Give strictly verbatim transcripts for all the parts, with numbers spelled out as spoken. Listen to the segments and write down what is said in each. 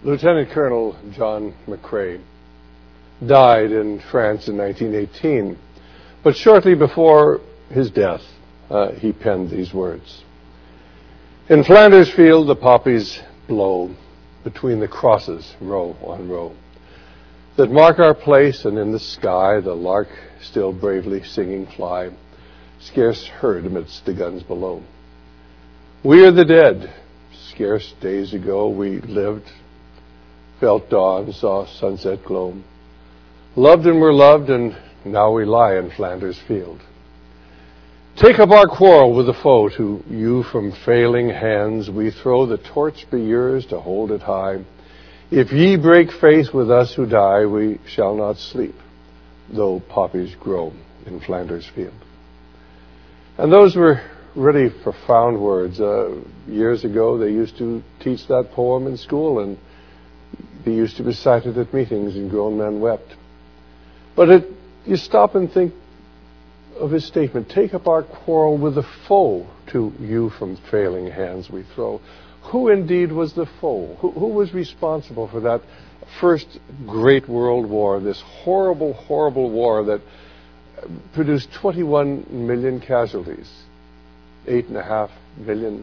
Lieutenant Colonel John McCrae died in France in nineteen eighteen, but shortly before his death, uh, he penned these words. In Flanders Field, the poppies blow between the crosses, row on row, that mark our place, and in the sky the lark still bravely singing fly, scarce heard amidst the guns below. We are the dead. Scarce days ago we lived, felt dawn, saw sunset glow, loved and were loved, and now we lie in Flanders Field. Take up our quarrel with the foe, to you from failing hands we throw, the torch be yours to hold it high. If ye break faith with us who die, we shall not sleep, though poppies grow in Flanders Field. And those were really profound words. Uh, years ago, they used to teach that poem in school, and they used to recite it at meetings, and grown men wept. But it, you stop and think of his statement, take up our quarrel with the foe, to you from failing hands we throw. Who indeed was the foe? Who, who was responsible for that first great world war, this horrible, horrible war that produced twenty-one million casualties, eight and a half million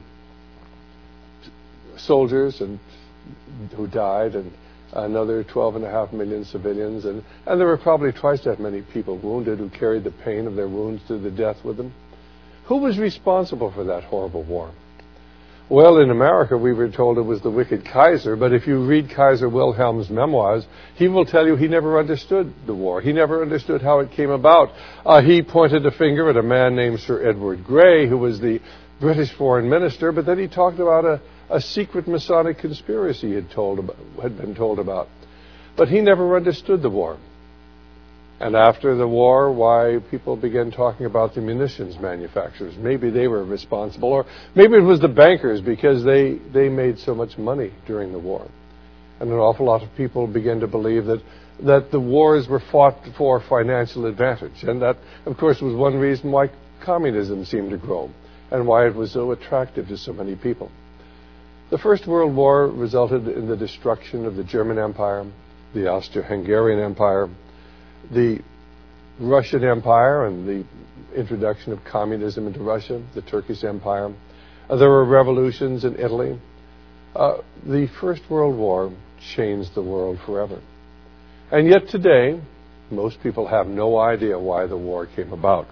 soldiers and who died, and another twelve and a half million civilians, and, and there were probably twice that many people wounded who carried the pain of their wounds to the death with them. Who was responsible for that horrible war? Well, in America, we were told it was the wicked Kaiser, but if you read Kaiser Wilhelm's memoirs, he will tell you he never understood the war. He never understood how it came about. Uh, he pointed a finger at a man named Sir Edward Grey, who was the British foreign minister, but then he talked about a, a secret Masonic conspiracy he had, told about, had been told about. But he never understood the war. And after the war, why people began talking about the munitions manufacturers. Maybe they were responsible, or maybe it was the bankers, because they, they made so much money during the war. And an awful lot of people began to believe that, that the wars were fought for financial advantage. And that, of course, was one reason why communism seemed to grow, and why it was so attractive to so many people. The First World War resulted in the destruction of the German Empire, the Austro-Hungarian Empire, the Russian Empire, and the introduction of communism into Russia, the Turkish Empire. Uh, there were revolutions in Italy. Uh, the First World War changed the world forever. And yet today, most people have no idea why the war came about.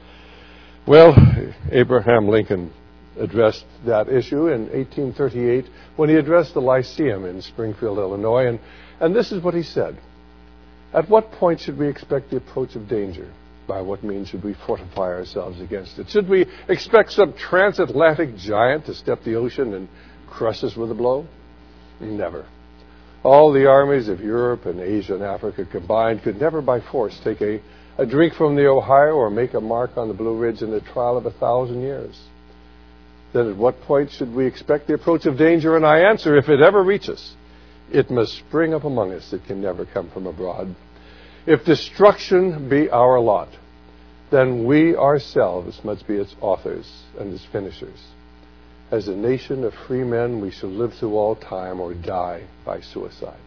Well, Abraham Lincoln addressed that issue in eighteen thirty-eight when he addressed the Lyceum in Springfield, Illinois, and, and this is what he said. At what point should we expect the approach of danger? By what means should we fortify ourselves against it? Should we expect some transatlantic giant to step the ocean and crush us with a blow? Never. All the armies of Europe and Asia and Africa combined could never by force take a, a drink from the Ohio or make a mark on the Blue Ridge in a trial of a thousand years. Then at what point should we expect the approach of danger? And I answer, if it ever reaches, it must spring up among us. It can never come from abroad. If destruction be our lot, then we ourselves must be its authors and its finishers. As a nation of free men, we shall live through all time or die by suicide.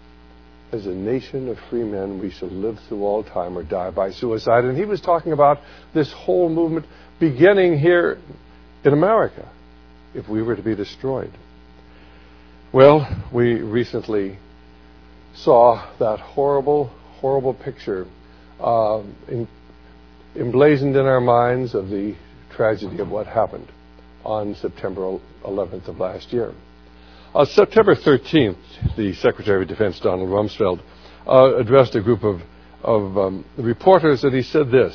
As a nation of free men, we shall live through all time or die by suicide. And he was talking about this whole movement beginning here in America, if we were to be destroyed. Well, we recently saw that horrible, horrible picture uh, in, emblazoned in our minds of the tragedy of what happened on September eleventh of last year. On September thirteenth, the Secretary of Defense, Donald Rumsfeld, uh, addressed a group of, of um, reporters, and he said this: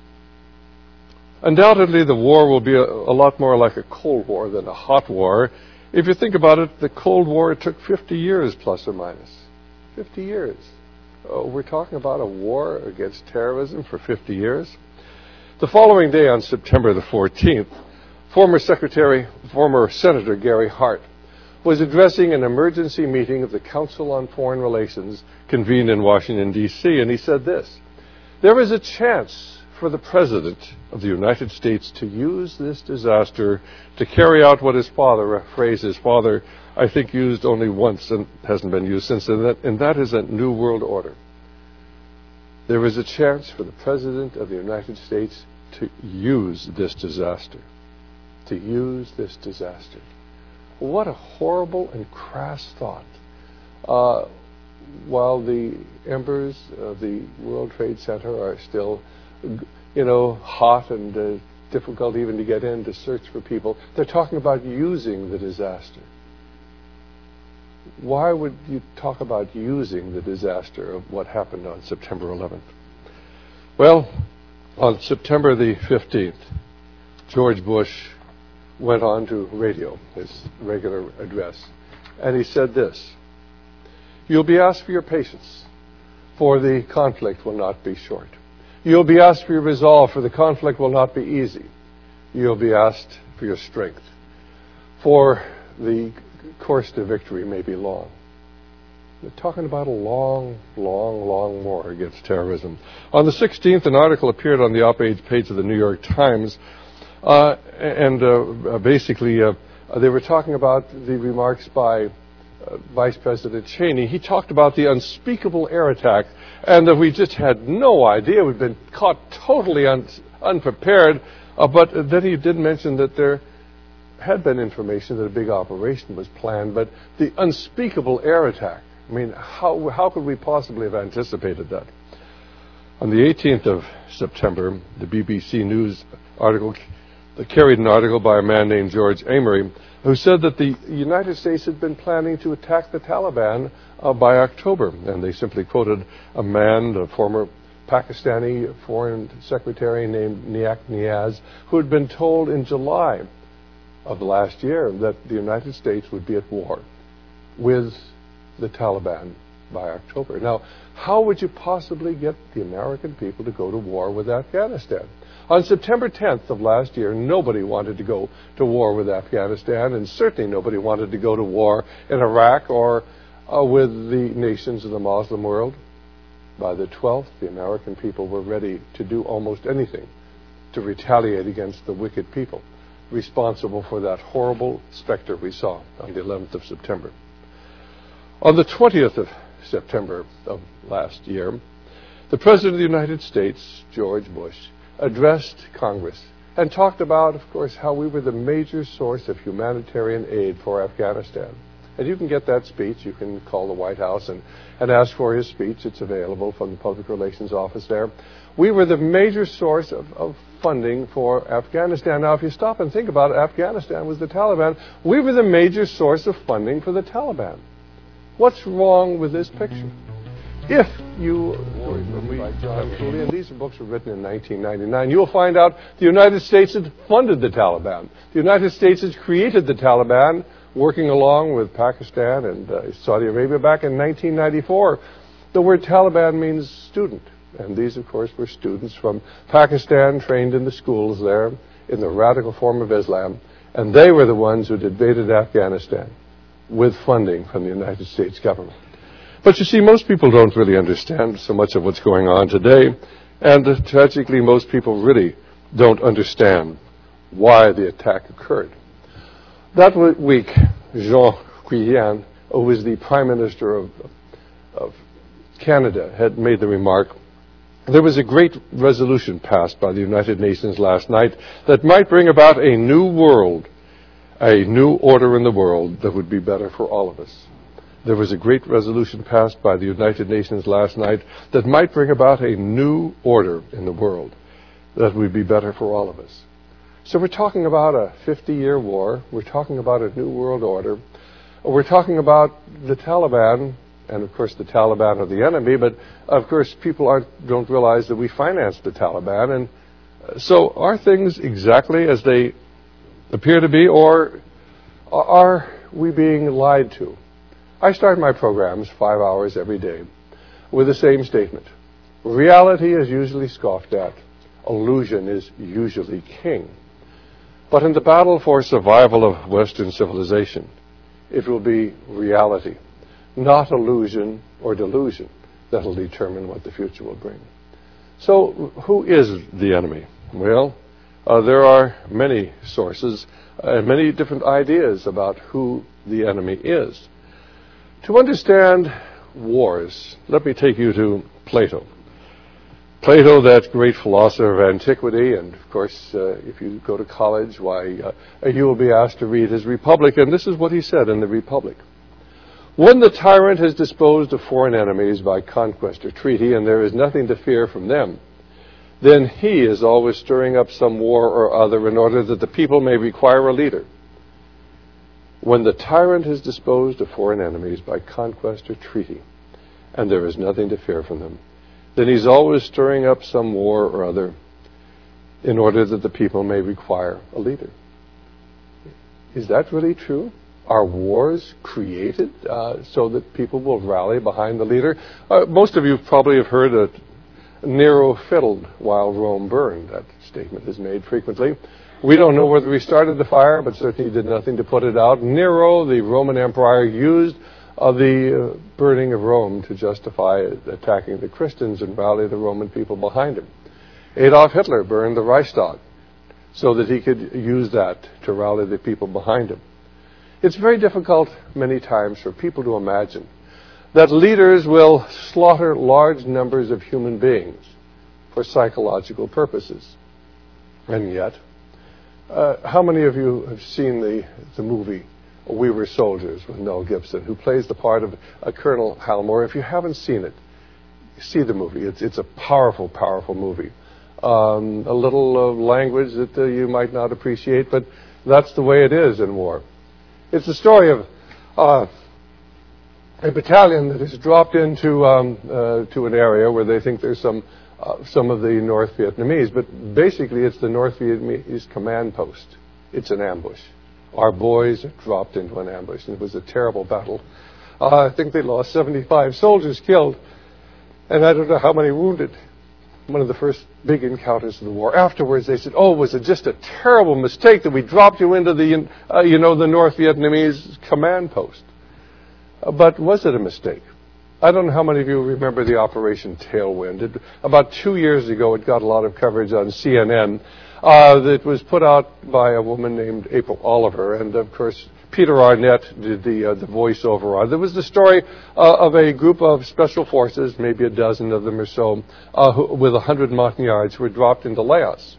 undoubtedly, the war will be a, a lot more like a Cold War than a hot war. If you think about it, the Cold War, it took fifty years, plus or minus. fifty years. Oh, we're talking about a war against terrorism for fifty years. The following day, on September the fourteenth, former Secretary, former Senator Gary Hart was addressing an emergency meeting of the Council on Foreign Relations convened in Washington, D C, and he said this: there is a chance for the President of the United States to use this disaster to carry out what his father, a phrase his father, I think, used only once and hasn't been used since, and that, and that is a New World Order. There is a chance for the President of the United States to use this disaster. To use this disaster. What a horrible and crass thought. Uh, while the embers of the World Trade Center are still, you know, hot and uh, difficult even to get in to search for people, they're talking about using the disaster. Why would you talk about using the disaster of what happened on September eleventh? Well, on September the fifteenth, George Bush went on to radio, his regular address, and he said this: "You'll be asked for your patience, for the conflict will not be short. You'll be asked for your resolve, for the conflict will not be easy. You'll be asked for your strength, for the course to victory may be long." We're talking about a long, long, long war against terrorism. On the sixteenth, an article appeared on the op-ed page of the New York Times, uh, and uh, basically uh, they were talking about the remarks by uh, Vice President Cheney. He talked about the unspeakable air attack, and that we just had no idea. We'd been caught totally un- unprepared, uh, but then he did mention that there had been information that a big operation was planned, but the unspeakable air attack, I mean, how how could we possibly have anticipated that? On the eighteenth of September, the B B C News article that carried an article by a man named George Amory, who said that the United States had been planning to attack the Taliban uh, by October. And they simply quoted a man, a former Pakistani foreign secretary named Niak Niaz, who had been told in July of the last year that the United States would be at war with the Taliban by October. Now, how would you possibly get the American people to go to war with Afghanistan? On September tenth of last year, nobody wanted to go to war with Afghanistan, and certainly nobody wanted to go to war in Iraq or uh, with the nations of the Muslim world. By the twelfth, the American people were ready to do almost anything to retaliate against the wicked people responsible for that horrible specter we saw on the eleventh of September. On the twentieth of September of last year, the President of the United States, George Bush, addressed Congress and talked about, of course, how we were the major source of humanitarian aid for Afghanistan. And you can get that speech. You can call the White House and, and ask for his speech. It's available from the Public Relations Office there. We were the major source of, of funding for Afghanistan. Now, if you stop and think about it, Afghanistan was the Taliban. We were the major source of funding for the Taliban. What's wrong with this picture? If you, by John Cooley, and these books were written in nineteen ninety-nine, you'll find out the United States had funded the Taliban. The United States has created the Taliban, working along with Pakistan and uh, Saudi Arabia back in nineteen ninety-four. The word Taliban means student, and these, of course, were students from Pakistan trained in the schools there in the radical form of Islam, and they were the ones who had invaded Afghanistan with funding from the United States government. But you see, most people don't really understand so much of what's going on today, and uh, tragically, most people really don't understand why the attack occurred. That week, Jean Chrétien, who was the Prime Minister of, of Canada, had made the remark, there was a great resolution passed by the United Nations last night that might bring about a new world, a new order in the world that would be better for all of us. There was a great resolution passed by the United Nations last night that might bring about a new order in the world that would be better for all of us. So we're talking about a fifty-year war. We're talking about a new world order. We're talking about the Taliban, and of course the Taliban are the enemy, but of course people aren't, don't realize that we financed the Taliban. And so are things exactly as they appear to be, or are we being lied to? I start my programs five hours every day with the same statement. Reality is usually scoffed at. Illusion is usually king. But in the battle for survival of Western civilization, it will be reality, not illusion or delusion, that will determine what the future will bring. So who is the enemy? Well, uh, there are many sources and uh, many different ideas about who the enemy is. To understand wars, let me take you to Plato. Plato, that great philosopher of antiquity, and of course, uh, if you go to college, why, uh, you will be asked to read his Republic, and this is what he said in the Republic. When the tyrant has disposed of foreign enemies by conquest or treaty, and there is nothing to fear from them, then he is always stirring up some war or other in order that the people may require a leader. When the tyrant has disposed of foreign enemies by conquest or treaty, and there is nothing to fear from them, then he's always stirring up some war or other in order that the people may require a leader. Is that really true? Are wars created uh, so that people will rally behind the leader? Uh, most of you probably have heard that Nero fiddled while Rome burned. That statement is made frequently. We don't know whether he started the fire, but certainly he did nothing to put it out. Nero, the Roman Empire, used uh, the uh, burning of Rome to justify attacking the Christians and rally the Roman people behind him. Adolf Hitler burned the Reichstag so that he could use that to rally the people behind him. It's very difficult many times for people to imagine that leaders will slaughter large numbers of human beings for psychological purposes. And yet, uh, how many of you have seen the, the movie We Were Soldiers with Mel Gibson, who plays the part of uh, Colonel Hal Moore? If you haven't seen it, see the movie. It's, it's a powerful, powerful movie. Um, a little uh, language that uh, you might not appreciate, but that's the way it is in war. It's the story of uh, a battalion that is dropped into um, uh, to an area where they think there's some uh, some of the North Vietnamese, but basically it's the North Vietnamese command post. It's an ambush. Our boys are dropped into an ambush, and it was a terrible battle. Uh, I think they lost seventy-five soldiers killed, and I don't know how many wounded. One of the first big encounters of the war. Afterwards, they said, "Oh, was it just a terrible mistake that we dropped you into the, uh, you know, the North Vietnamese command post?" Uh, but was it a mistake? I don't know how many of you remember the Operation Tailwind. It, about two years ago, it got a lot of coverage on C N N. Uh, that was put out by a woman named April Oliver, and of course, Peter Arnett did the uh, the voiceover on. There was the story uh, of a group of special forces, maybe a dozen of them or so, uh, who, with one hundred Montagnards who were dropped into Laos.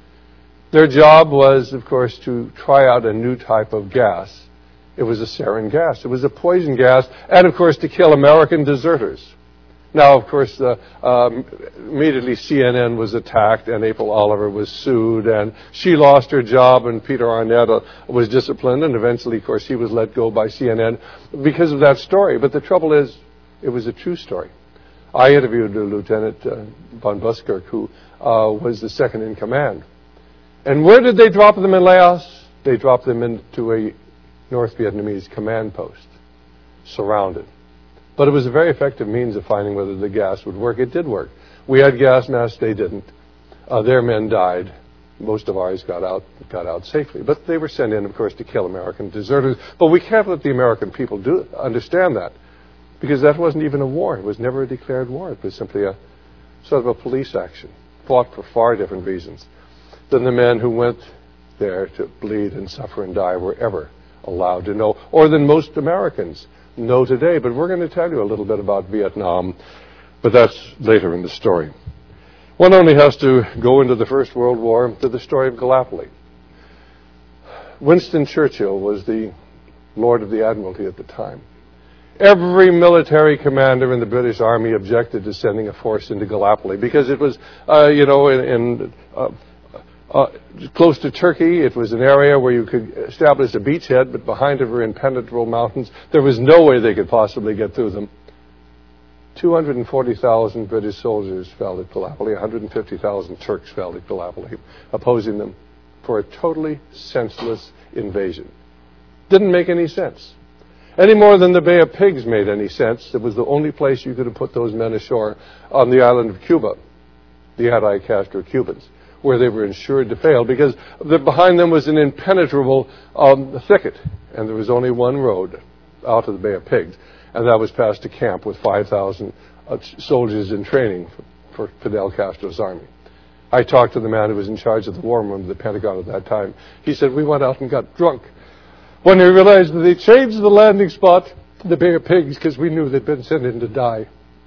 Their job was, of course, to try out a new type of gas. It was a sarin gas. It was a poison gas, and of course, to kill American deserters. Now, of course, uh, um, immediately C N N was attacked, and April Oliver was sued, and she lost her job, and Peter Arnett uh, was disciplined, and eventually, of course, he was let go by C N N because of that story. But the trouble is, it was a true story. I interviewed Lieutenant uh, von Buskirk, who uh, was the second in command. And where did they drop them in Laos? They dropped them into a North Vietnamese command post, surrounded. But it was a very effective means of finding whether the gas would work. It did work. We had gas masks. They didn't. Uh, their men died. Most of ours got out got out safely. But they were sent in, of course, to kill American deserters. But we can't let the American people do understand that, because that wasn't even a war. It was never a declared war. It was simply a sort of a police action, fought for far different reasons than the men who went there to bleed and suffer and die were ever allowed to know, or than most Americans know today. But we're going to tell you a little bit about Vietnam, but that's later in the story. One only has to go into the First World War to the story of Gallipoli. Winston Churchill was the Lord of the Admiralty at the time. Every military commander in the British Army objected to sending a force into Gallipoli because it was, uh, you know, in, in uh, Uh, close to Turkey. It was an area where you could establish a beachhead, but behind it were impenetrable mountains. There was no way they could possibly get through them. two hundred forty thousand British soldiers fell at Gallipoli. one hundred fifty thousand Turks fell at Gallipoli, opposing them for a totally senseless invasion. Didn't make any sense. Any more than the Bay of Pigs made any sense. It was the only place you could have put those men ashore on the island of Cuba, the anti-Castro Cubans, where they were ensured to fail, because the, behind them was an impenetrable um, thicket, and there was only one road out of the Bay of Pigs, and that was past a camp with five thousand uh, soldiers in training for, for Fidel Castro's army. I talked to the man who was in charge of the war room of the Pentagon at that time. He said, we went out and got drunk when we realized that they changed the landing spot to the Bay of Pigs because we knew they'd been sent in to die.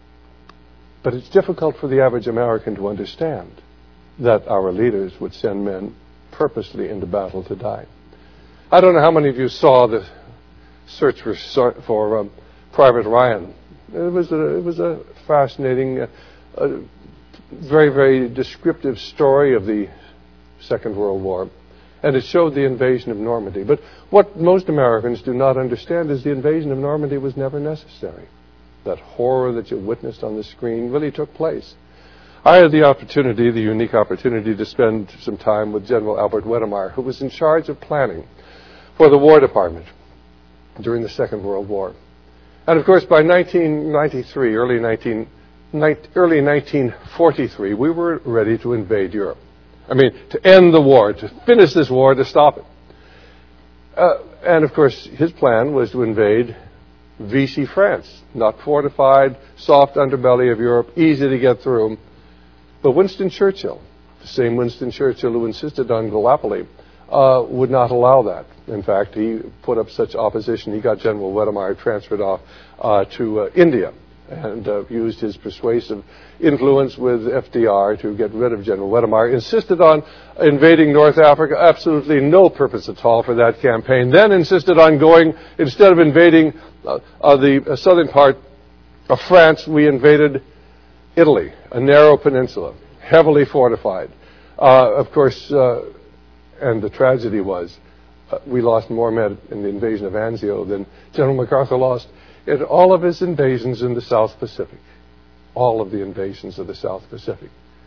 But it's difficult for the average American to understand that our leaders would send men purposely into battle to die. I don't know how many of you saw the search for, for um, Private Ryan. It was a, it was a fascinating, uh, uh, very, very descriptive story of the Second World War. And it showed the invasion of Normandy. But what most Americans do not understand is the invasion of Normandy was never necessary. That horror that you witnessed on the screen really took place. I had the opportunity, the unique opportunity, to spend some time with General Albert Wedemeyer, who was in charge of planning for the War Department during the Second World War. And of course, by nineteen ninety-three, early, nineteen, early nineteen forty-three, we were ready to invade Europe. I mean, to end the war, to finish this war, to stop it. Uh, and of course, his plan was to invade Vichy France, not fortified, soft underbelly of Europe, easy to get through. But Winston Churchill, the same Winston Churchill who insisted on Gallipoli, uh, would not allow that. In fact, he put up such opposition, he got General Wedemeyer transferred off uh, to uh, India and uh, used his persuasive influence with F D R to get rid of General Wedemeyer, insisted on invading North Africa, absolutely no purpose at all for that campaign, then insisted on going, instead of invading uh, uh, the uh, southern part of France, we invaded Italy, a narrow peninsula, heavily fortified. Uh, of course, uh, and the tragedy was, uh, we lost more men in the invasion of Anzio than General MacArthur lost in all of his invasions in the South Pacific. All of the invasions of the South Pacific.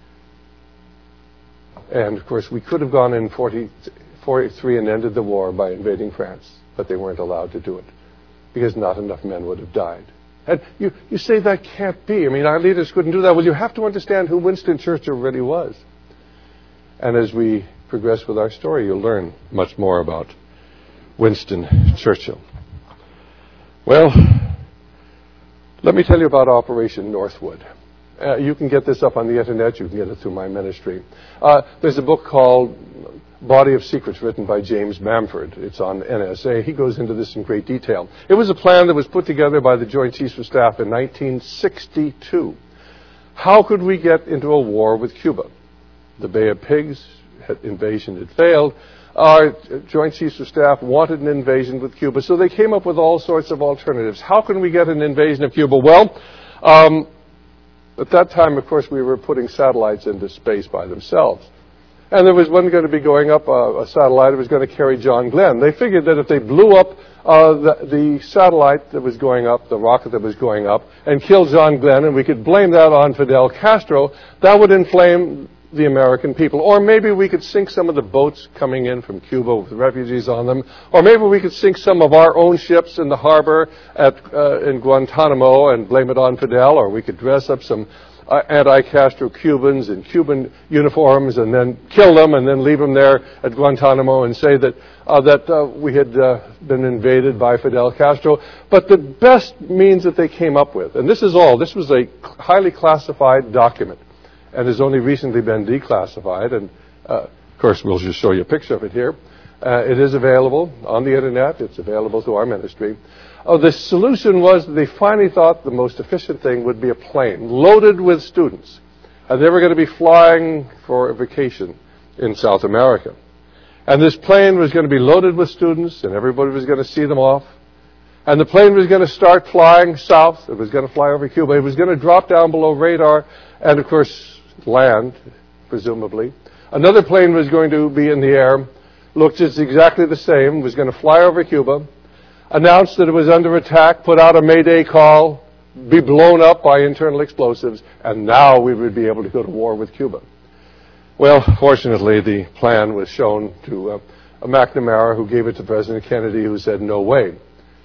And of course, we could have gone in forty, forty-three and ended the war by invading France, but they weren't allowed to do it because not enough men would have died. And you, you say that can't be. I mean, our leaders couldn't do that. Well, you have to understand who Winston Churchill really was. And as we progress with our story, you'll learn much more about Winston Churchill. Well, let me tell you about Operation Northwood. Uh, you can get this up on the internet. You can get it through my ministry. Uh, there's a book called Body of Secrets written by James Bamford. It's on N S A. He goes into this in great detail. It was a plan that was put together by the Joint Chiefs of Staff in nineteen sixty-two. How could we get into a war with Cuba? The Bay of Pigs had, invasion had failed. Our Joint Chiefs of Staff wanted an invasion with Cuba, so they came up with all sorts of alternatives. How can we get an invasion of Cuba? Well, um, at that time, of course, we were putting satellites into space by themselves. And there was one going to be going up, uh, a satellite that was going to carry John Glenn. They figured that if they blew up uh, the, the satellite that was going up, the rocket that was going up, and killed John Glenn, and we could blame that on Fidel Castro, that would inflame the American people. Or maybe we could sink some of the boats coming in from Cuba with refugees on them. Or maybe we could sink some of our own ships in the harbor at, uh, in Guantanamo and blame it on Fidel. Or we could dress up some uh, anti-Castro Cubans in Cuban uniforms and then kill them and then leave them there at Guantanamo and say that, uh, that uh, we had uh, been invaded by Fidel Castro. But the best means that they came up with, and this is all, this was a highly classified document, and has only recently been declassified. And, uh, of course, we'll just show you a picture of it here. Uh, it is available on the Internet. It's available through our ministry. Uh, the solution was that they finally thought the most efficient thing would be a plane loaded with students. And they were going to be flying for a vacation in South America. And this plane was going to be loaded with students, and everybody was going to see them off. And the plane was going to start flying south. It was going to fly over Cuba. It was going to drop down below radar and, of course, land, presumably. Another plane was going to be in the air, looked just exactly the same, was going to fly over Cuba, announced that it was under attack, put out a Mayday call, be blown up by internal explosives, and now we would be able to go to war with Cuba. Well, fortunately, the plan was shown to uh, McNamara, who gave it to President Kennedy, who said, no way.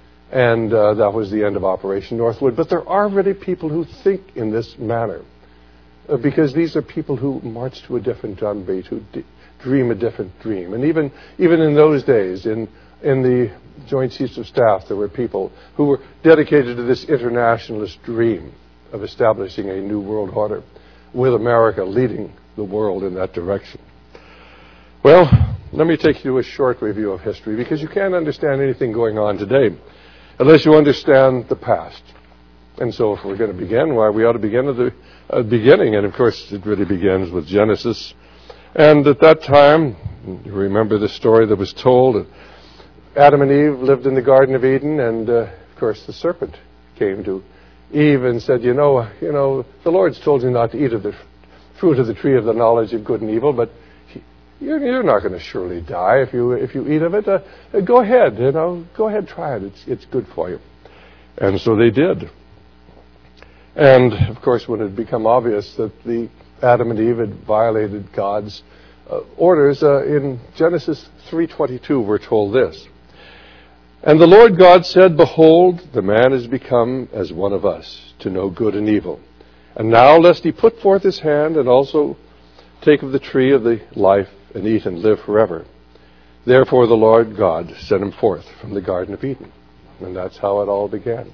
And uh, that was the end of Operation Northwood. But there are really people who think in this manner. Uh, because these are people who march to a different drum beat, who d- dream a different dream. And even even in those days, in in the Joint Chiefs of Staff, there were people who were dedicated to this internationalist dream of establishing a new world order. with America leading the world in that direction. Well, let me take you to a short review of history, because you can't understand anything going on today unless you understand the past. And so if we're going to begin, why, we ought to begin at the uh, beginning. And of course, it really begins with Genesis. And at that time, you remember the story that was told. Adam and Eve lived in the Garden of Eden, and uh, of course the serpent came to Eve and said, you know, you know, the Lord's told you not to eat of the fruit of the tree of the knowledge of good and evil, but he, you're, you're not going to surely die if you if you eat of it. Uh, go ahead, you know, go ahead, try it. It's it's good for you. And so they did. And of course, when it had become obvious that the Adam and Eve had violated God's uh, orders, uh, in Genesis three twenty-two, we're told this. And the Lord God said, behold, the man is become as one of us, to know good and evil. And now, lest he put forth his hand, and also take of the tree of the life, and eat and live forever. Therefore the Lord God sent him forth from the Garden of Eden. And that's how it all began.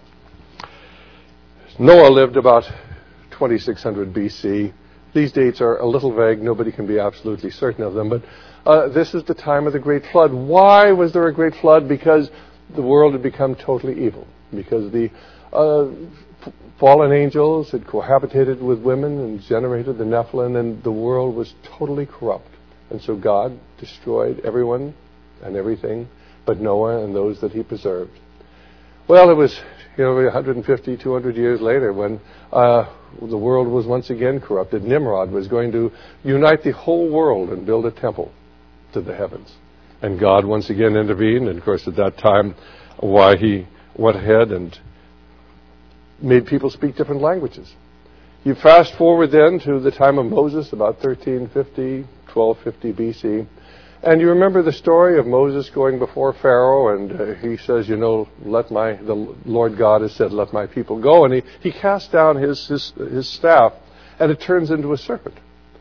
Noah lived about twenty-six hundred B C. These dates are a little vague. Nobody can be absolutely certain of them. But uh, this is the time of the Great Flood. Why was there a Great Flood? Because the world had become totally evil. Because the uh, f- fallen angels had cohabitated with women and generated the Nephilim, and the world was totally corrupt. And so God destroyed everyone and everything but Noah and those that he preserved. Well, it was, you know, one hundred fifty, two hundred years later when uh, the world was once again corrupted. Nimrod was going to unite the whole world and build a temple to the heavens. And God once again intervened, and of course at that time, why he went ahead and made people speak different languages. You fast forward then to the time of Moses, about thirteen fifty, twelve fifty B C, and you remember the story of Moses going before Pharaoh, and uh, he says, you know, let my, the Lord God has said, let my people go, and he, he casts down his, his, his staff, and it turns into a serpent.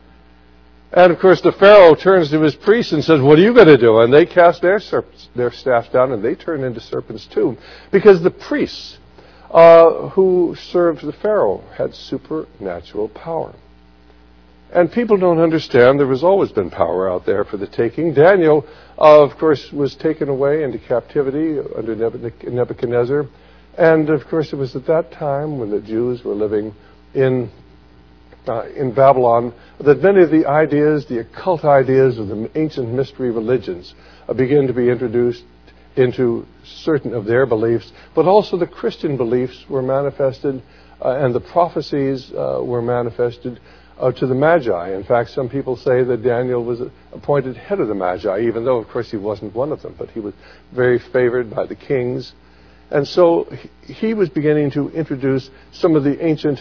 And of course the Pharaoh turns to his priests and says, what are you going to do? And they cast their, serp- their staffs down, and they turn into serpents too, because the priests uh, who served the Pharaoh had supernatural power. And people don't understand there has always been power out there for the taking. Daniel, uh, of course, was taken away into captivity under Nebuchadnezzar. And of course, it was at that time when the Jews were living in uh, in Babylon that many of the ideas, the occult ideas of the ancient mystery religions uh, began to be introduced into certain of their beliefs. But also the Christian beliefs were manifested uh, and the prophecies uh, were manifested Uh, to the Magi. In fact, some people say that Daniel was appointed head of the Magi, even though, of course, he wasn't one of them, but he was very favored by the kings. And so he was beginning to introduce some of the ancient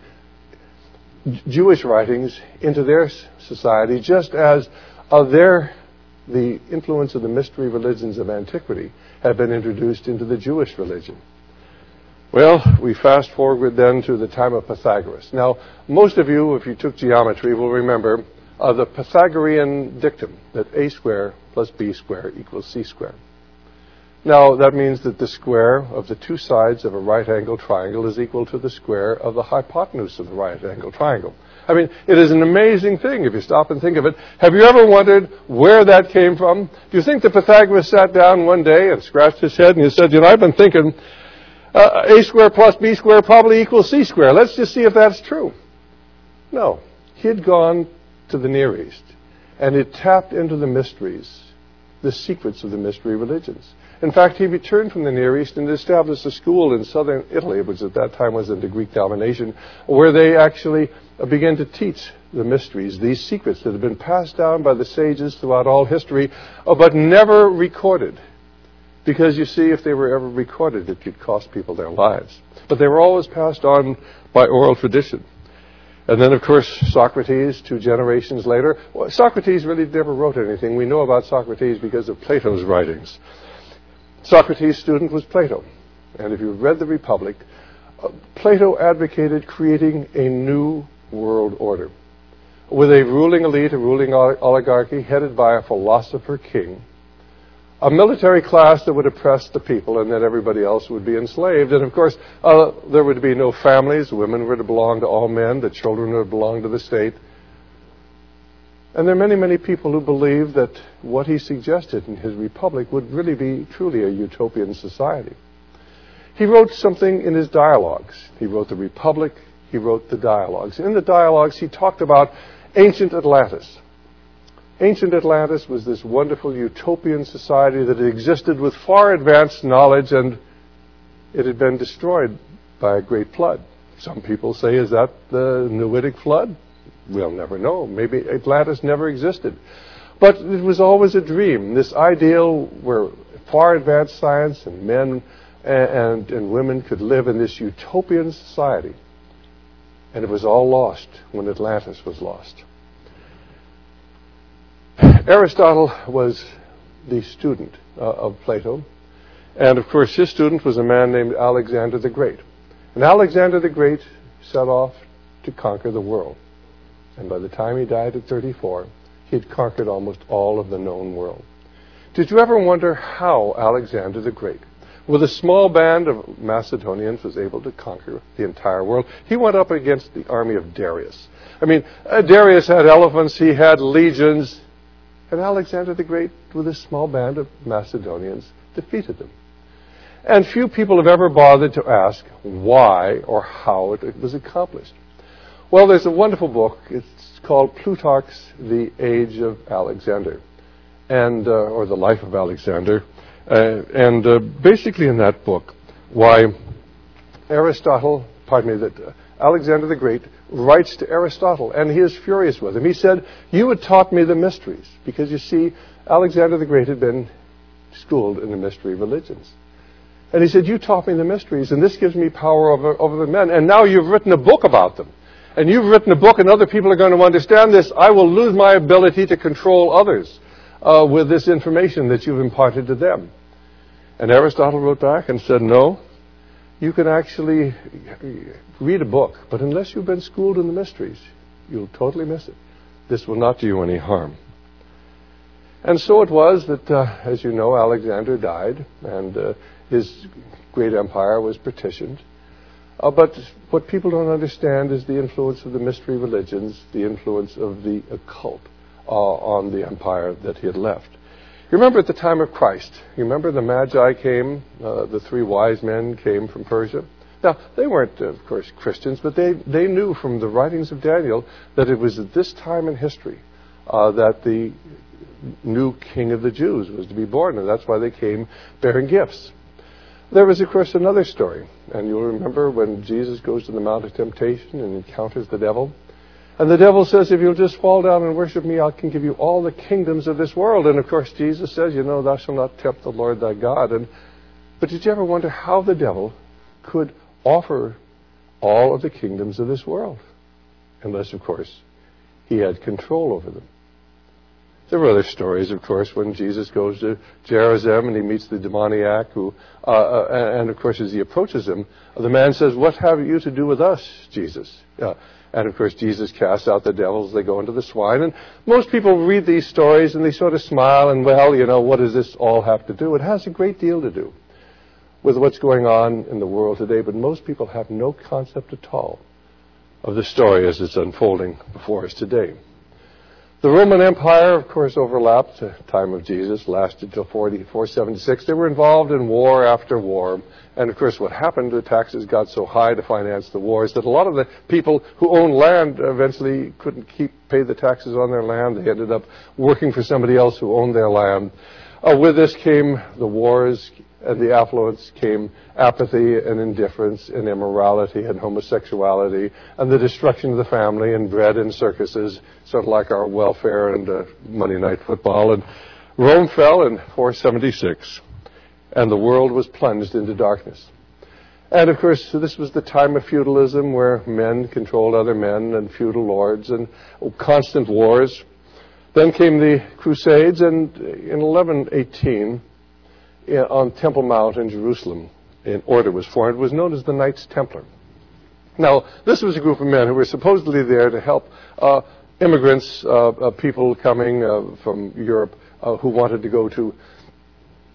Jewish writings into their society, just as uh, their, the influence of the mystery religions of antiquity had been introduced into the Jewish religion. Well, we fast forward then to the time of Pythagoras. Now, most of you, if you took geometry, will remember uh, the Pythagorean dictum that a square plus b square equals c square. Now, that means that the square of the two sides of a right-angled triangle is equal to the square of the hypotenuse of the right-angled triangle. I mean, it is an amazing thing if you stop and think of it. Have you ever wondered where that came from? Do you think that Pythagoras sat down one day and scratched his head and he said, you know, I've been thinking, Uh, a square plus b square probably equals c square. Let's just see if that's true. No. He had gone to the Near East, and he tapped into the mysteries, the secrets of the mystery religions. In fact, he returned from the Near East and established a school in southern Italy, which at that time was under Greek domination, where they actually began to teach the mysteries, these secrets that had been passed down by the sages throughout all history, but never recorded. Because, you see, if they were ever recorded, it could cost people their lives. But they were always passed on by oral tradition. And then, of course, Socrates, two generations later. Well, Socrates really never wrote anything. We know about Socrates because of Plato's writings. Socrates' student was Plato. And if you've read the Republic, uh, Plato advocated creating a new world order with a ruling elite, a ruling oligarchy headed by a philosopher king, a military class that would oppress the people, and then everybody else would be enslaved. And of course, uh, there would be no families. Women were to belong to all men. The children would belong to the state. And there are many, many people who believe that what he suggested in his Republic would really be truly a utopian society. He wrote something in his dialogues. He wrote the Republic. He wrote the dialogues. In the dialogues, he talked about ancient Atlantis. Ancient Atlantis was this wonderful utopian society that existed with far advanced knowledge, and it had been destroyed by a great flood. Some people say, is that the Noahic flood? We'll never know. Maybe Atlantis never existed. But it was always a dream, this ideal where far advanced science and men and, and, and women could live in this utopian society. And it was all lost when Atlantis was lost. Aristotle was the student uh, of Plato. And of course, his student was a man named Alexander the Great. And Alexander the Great set off to conquer the world. And by the time he died at thirty-four, he had conquered almost all of the known world. Did you ever wonder how Alexander the Great, with a small band of Macedonians, was able to conquer the entire world? He went up against the army of Darius. I mean, uh, Darius had elephants, he had legions, and Alexander the Great, with a small band of Macedonians, defeated them. And few people have ever bothered to ask why or how it was accomplished. Well, there's a wonderful book. It's called Plutarch's The Age of Alexander, and uh, or The Life of Alexander. Uh, and uh, basically in that book, why Aristotle, pardon me, that uh, Alexander the Great writes to Aristotle, and he is furious with him. He said, you had taught me the mysteries, because you see, Alexander the Great had been schooled in the mystery religions. And he said, you taught me the mysteries, and this gives me power over, over the men, and now you've written a book about them. And you've written a book, and other people are going to understand this. I will lose my ability to control others uh, with this information that you've imparted to them. And Aristotle wrote back and said, no, you can actually read a book, but unless you've been schooled in the mysteries, you'll totally miss it. This will not do you any harm. And so it was that, uh, as you know, Alexander died, and uh, his great empire was partitioned. Uh, but what people don't understand is the influence of the mystery religions, the influence of the occult uh, on the empire that he had left. You remember at the time of Christ, you remember the Magi came, uh, the three wise men came from Persia. Now, they weren't, uh, of course, Christians, but they, they knew from the writings of Daniel that it was at this time in history uh, that the new king of the Jews was to be born, and that's why they came bearing gifts. There was, of course, another story, and you'll remember when Jesus goes to the Mount of Temptation and encounters the devil. And the devil says, if you'll just fall down and worship me, I can give you all the kingdoms of this world. And, of course, Jesus says, you know, thou shalt not tempt the Lord thy God. And, but did you ever wonder how the devil could offer all of the kingdoms of this world? Unless, of course, he had control over them. There were other stories, of course, when Jesus goes to Gerizim and he meets the demoniac, who, uh, uh, and of course, as he approaches him, the man says, what have you to do with us, Jesus? Uh, and of course, Jesus casts out the devils, they go into the swine. And most people read these stories and they sort of smile and, well, you know, what does this all have to do? It has a great deal to do with what's going on in the world today, but most people have no concept at all of the story as it's unfolding before us today. The Roman Empire, of course, overlapped the time of Jesus, lasted till four seventy-six. They were involved in war after war. And, of course, what happened, the taxes got so high to finance the wars that a lot of the people who owned land eventually couldn't keep pay the taxes on their land. They ended up working for somebody else who owned their land. Uh, with this came the wars, and the affluence came apathy and indifference and immorality and homosexuality and the destruction of the family and bread and circuses, sort of like our welfare and uh, Monday night football. And Rome fell in four seventy-six, and the world was plunged into darkness. And, of course, this was the time of feudalism where men controlled other men and feudal lords and constant wars. Then came the Crusades, and in eleven eighteen, on Temple Mount in Jerusalem, an order was formed. It was known as the Knights Templar. Now, this was a group of men who were supposedly there to help uh, immigrants, uh, uh, people coming uh, from Europe uh, who wanted to go to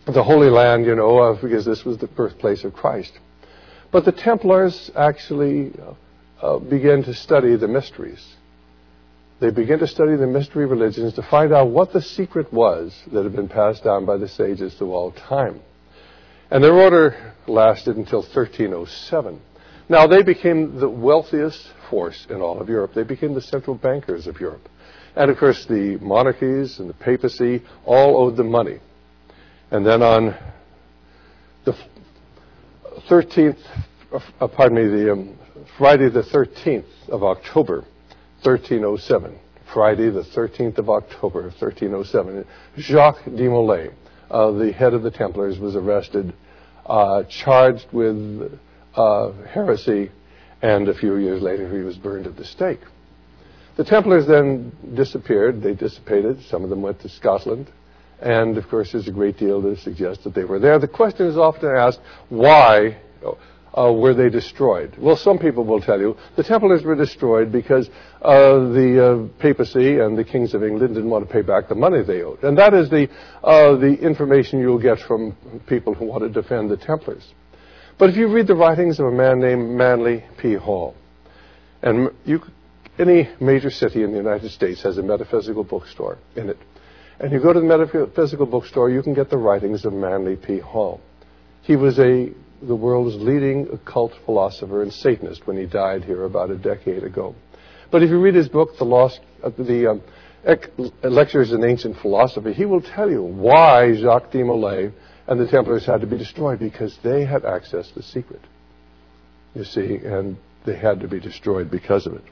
the Holy Land, you know, uh, because this was the birthplace of Christ. But the Templars actually uh, began to study the mysteries. They began to study the mystery religions to find out what the secret was that had been passed down by the sages through all time. And their order lasted until thirteen oh seven. Now, they became the wealthiest force in all of Europe. They became the central bankers of Europe. And, of course, the monarchies and the papacy all owed them money. And then on the thirteenth, uh, pardon me, the um, Friday the thirteenth of October, thirteen oh seven, Friday the thirteenth of October, thirteen oh seven, Jacques de Molay, uh, the head of the Templars, was arrested, uh, charged with uh, heresy, and a few years later he was burned at the stake. The Templars then disappeared. They dissipated. Some of them went to Scotland. And, of course, there's a great deal to suggest that they were there. The question is often asked, why uh, were they destroyed? Well, some people will tell you the Templars were destroyed because uh, the uh, papacy and the kings of England didn't want to pay back the money they owed. And that is the, uh, the information you'll get from people who want to defend the Templars. But if you read the writings of a man named Manly P. Hall, and you, any major city in the United States has a metaphysical bookstore in it, and you go to the metaphysical bookstore, you can get the writings of Manly P. Hall. He was a the world's leading occult philosopher and Satanist when he died here about a decade ago. But if you read his book, The Lost, uh, the um, Ec- Lectures in Ancient Philosophy, he will tell you why Jacques de Molay and the Templars had to be destroyed, because they had access to the secret, you see, and they had to be destroyed because of it.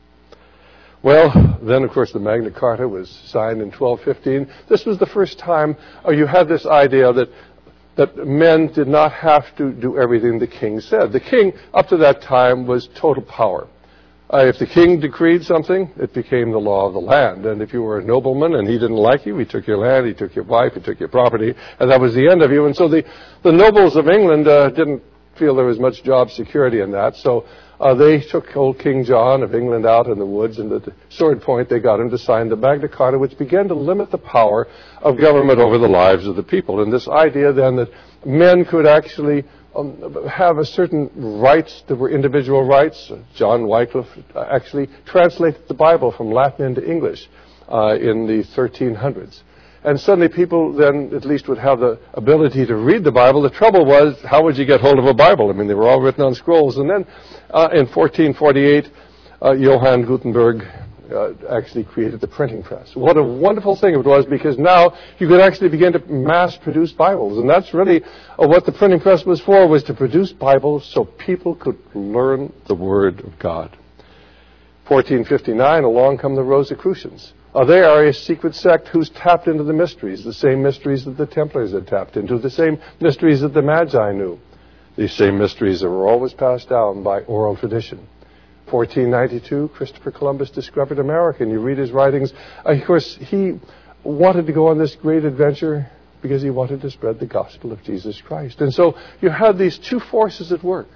Well, then, of course, the Magna Carta was signed in twelve fifteen. This was the first time uh, you had this idea that that men did not have to do everything the king said. The king, up to that time, was total power. Uh, if the king decreed something, it became the law of the land. And if you were a nobleman and he didn't like you, he took your land, he took your wife, he took your property, and that was the end of you. And so the, the nobles of England uh, didn't feel there was much job security in that. So uh, they took old King John of England out in the woods, and at the sword point they got him to sign the Magna Carta, which began to limit the power of government over the lives of the people. And this idea then that men could actually um, have a certain rights that were individual rights. John Wycliffe actually translated the Bible from Latin into English uh, in the thirteen hundreds. And suddenly people then at least would have the ability to read the Bible. The trouble was, how would you get hold of a Bible? I mean, they were all written on scrolls. And then uh, in fourteen forty-eight, uh, Johann Gutenberg uh, actually created the printing press. What a wonderful thing it was, because now you could actually begin to mass-produce Bibles. And that's really uh, what the printing press was for, was to produce Bibles so people could learn the Word of God. fourteen fifty-nine, along come the Rosicrucians. Uh, they are a secret sect who's tapped into the mysteries, the same mysteries that the Templars had tapped into, the same mysteries that the Magi knew. These same mysteries that were always passed down by oral tradition. fourteen ninety-two, Christopher Columbus discovered America, and you read his writings. Uh, of course, he wanted to go on this great adventure because he wanted to spread the gospel of Jesus Christ. And so you had these two forces at work.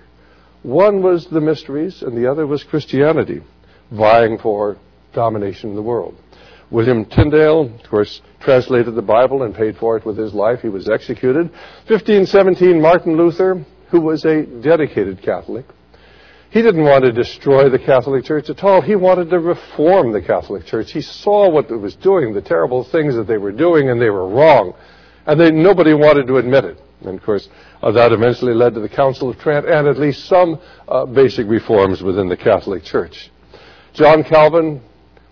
One was the mysteries, and the other was Christianity, vying for domination in the world. William Tyndale, of course, translated the Bible and paid for it with his life. He was executed. fifteen seventeen, Martin Luther, who was a dedicated Catholic. He didn't want to destroy the Catholic Church at all. He wanted to reform the Catholic Church. He saw what it was doing, the terrible things that they were doing, and they were wrong. And they, nobody wanted to admit it. And, of course, uh, that eventually led to the Council of Trent and at least some uh, basic reforms within the Catholic Church. John Calvin,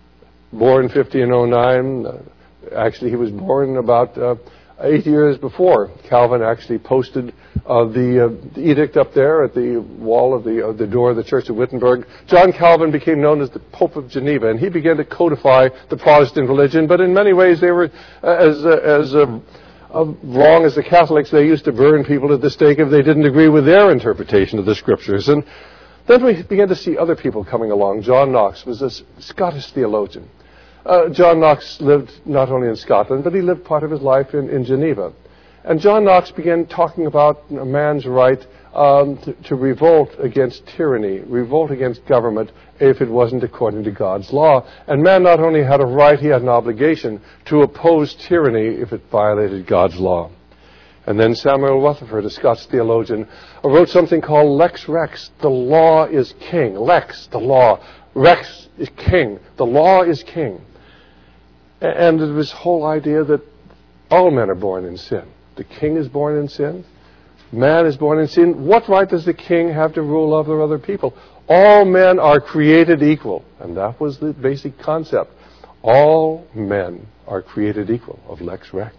born fifteen oh nine, uh, actually he was born about uh, eight years before. Calvin actually posted uh, the, uh, the edict up there at the wall of the, uh, the door of the Church of Wittenberg. John Calvin became known as the Pope of Geneva, and he began to codify the Protestant religion, but in many ways they were uh, as, uh, as uh, uh, wrong as the Catholics. They used to burn people at the stake if they didn't agree with their interpretation of the Scriptures. And then we began to see other people coming along. John Knox was a Scottish theologian. Uh, John Knox lived not only in Scotland, but he lived part of his life in, in Geneva. And John Knox began talking about a man's right um, to, to revolt against tyranny, revolt against government if it wasn't according to God's law. And man not only had a right, he had an obligation to oppose tyranny if it violated God's law. And then Samuel Rutherford, a Scots theologian, wrote something called Lex Rex. The law is king. Lex, the law. Rex is king. The law is king. And this whole idea that all men are born in sin. The king is born in sin. Man is born in sin. What right does the king have to rule over other people? All men are created equal. And that was the basic concept. All men are created equal, of Lex Rex.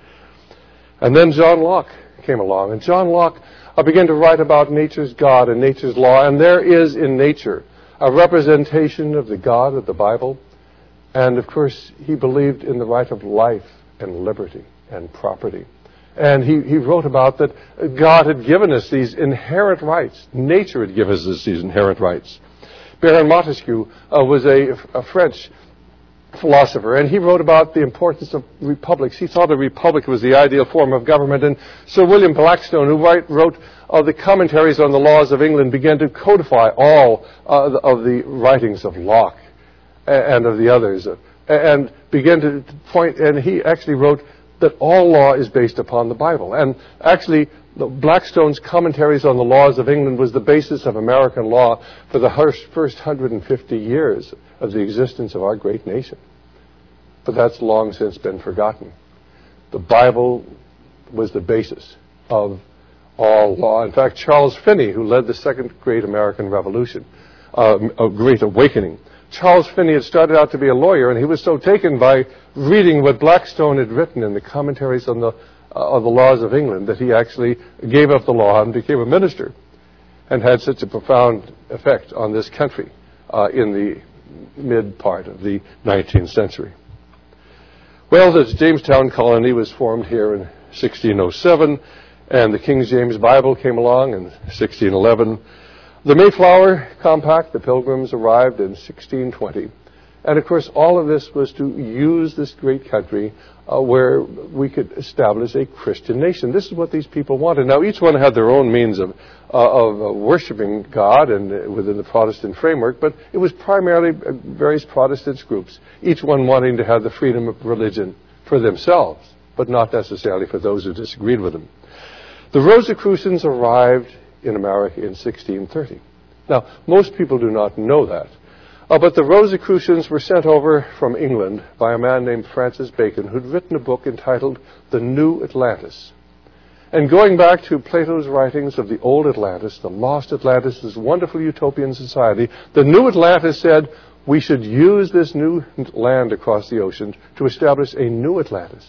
And then John Locke came along. And John Locke uh, began to write about nature's God and nature's law. And there is in nature a representation of the God of the Bible. And, of course, he believed in the right of life and liberty and property. And he, he wrote about that God had given us these inherent rights. Nature had given us these inherent rights. Baron Montesquieu uh, was a, a French philosopher, and he wrote about the importance of republics. He thought a republic was the ideal form of government. And Sir William Blackstone, who write, wrote uh, the commentaries on the laws of England, began to codify all uh, of the writings of Locke and of the others, uh, and began to point, and he actually wrote that all law is based upon the Bible. And actually, the Blackstone's commentaries on the laws of England was the basis of American law for the first one hundred fifty years of the existence of our great nation. But that's long since been forgotten. The Bible was the basis of all law. In fact, Charles Finney, who led the second great American Revolution, uh, a great awakening, Charles Finney had started out to be a lawyer, and he was so taken by reading what Blackstone had written in the commentaries on the, uh, on the laws of England that he actually gave up the law and became a minister, and had such a profound effect on this country uh, in the mid part of the nineteenth century. Well, the Jamestown colony was formed here in sixteen oh seven, and the King James Bible came along in sixteen eleven. The Mayflower Compact, the Pilgrims arrived in sixteen twenty. And, of course, all of this was to use this great country uh, where we could establish a Christian nation. This is what these people wanted. Now, each one had their own means of, uh, of uh, worshiping God and uh, within the Protestant framework, but it was primarily uh, various Protestant groups, each one wanting to have the freedom of religion for themselves, but not necessarily for those who disagreed with them. The Rosicrucians arrived in America in sixteen thirty. Now, most people do not know that. Uh, but the Rosicrucians were sent over from England by a man named Francis Bacon, who'd written a book entitled The New Atlantis. And going back to Plato's writings of the old Atlantis, the lost Atlantis, this wonderful utopian society, the New Atlantis said we should use this new land across the ocean to establish a new Atlantis.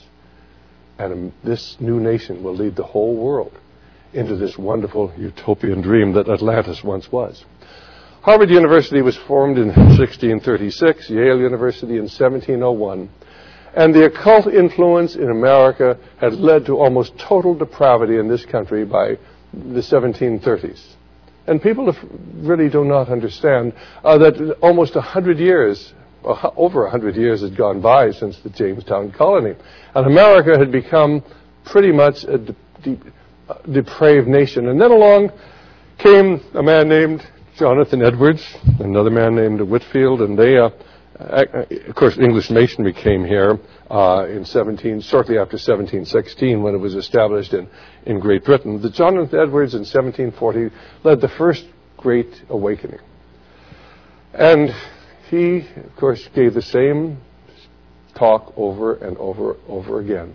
And this new nation will lead the whole world into this wonderful utopian dream that Atlantis once was. Harvard University was formed in sixteen thirty-six, Yale University in seventeen oh one, and the occult influence in America had led to almost total depravity in this country by the seventeen thirties. And people really do not understand uh, that almost one hundred years, uh, over one hundred years had gone by since the Jamestown colony, and America had become pretty much a de- de- uh, depraved nation. And then along came a man named Jonathan Edwards, another man named Whitefield, and they, uh, of course, English masonry came here uh, in seventeen, shortly after seventeen sixteen, when it was established in, in Great Britain. The Jonathan Edwards in seventeen forty led the first Great Awakening. And he, of course, gave the same talk over and over and over again.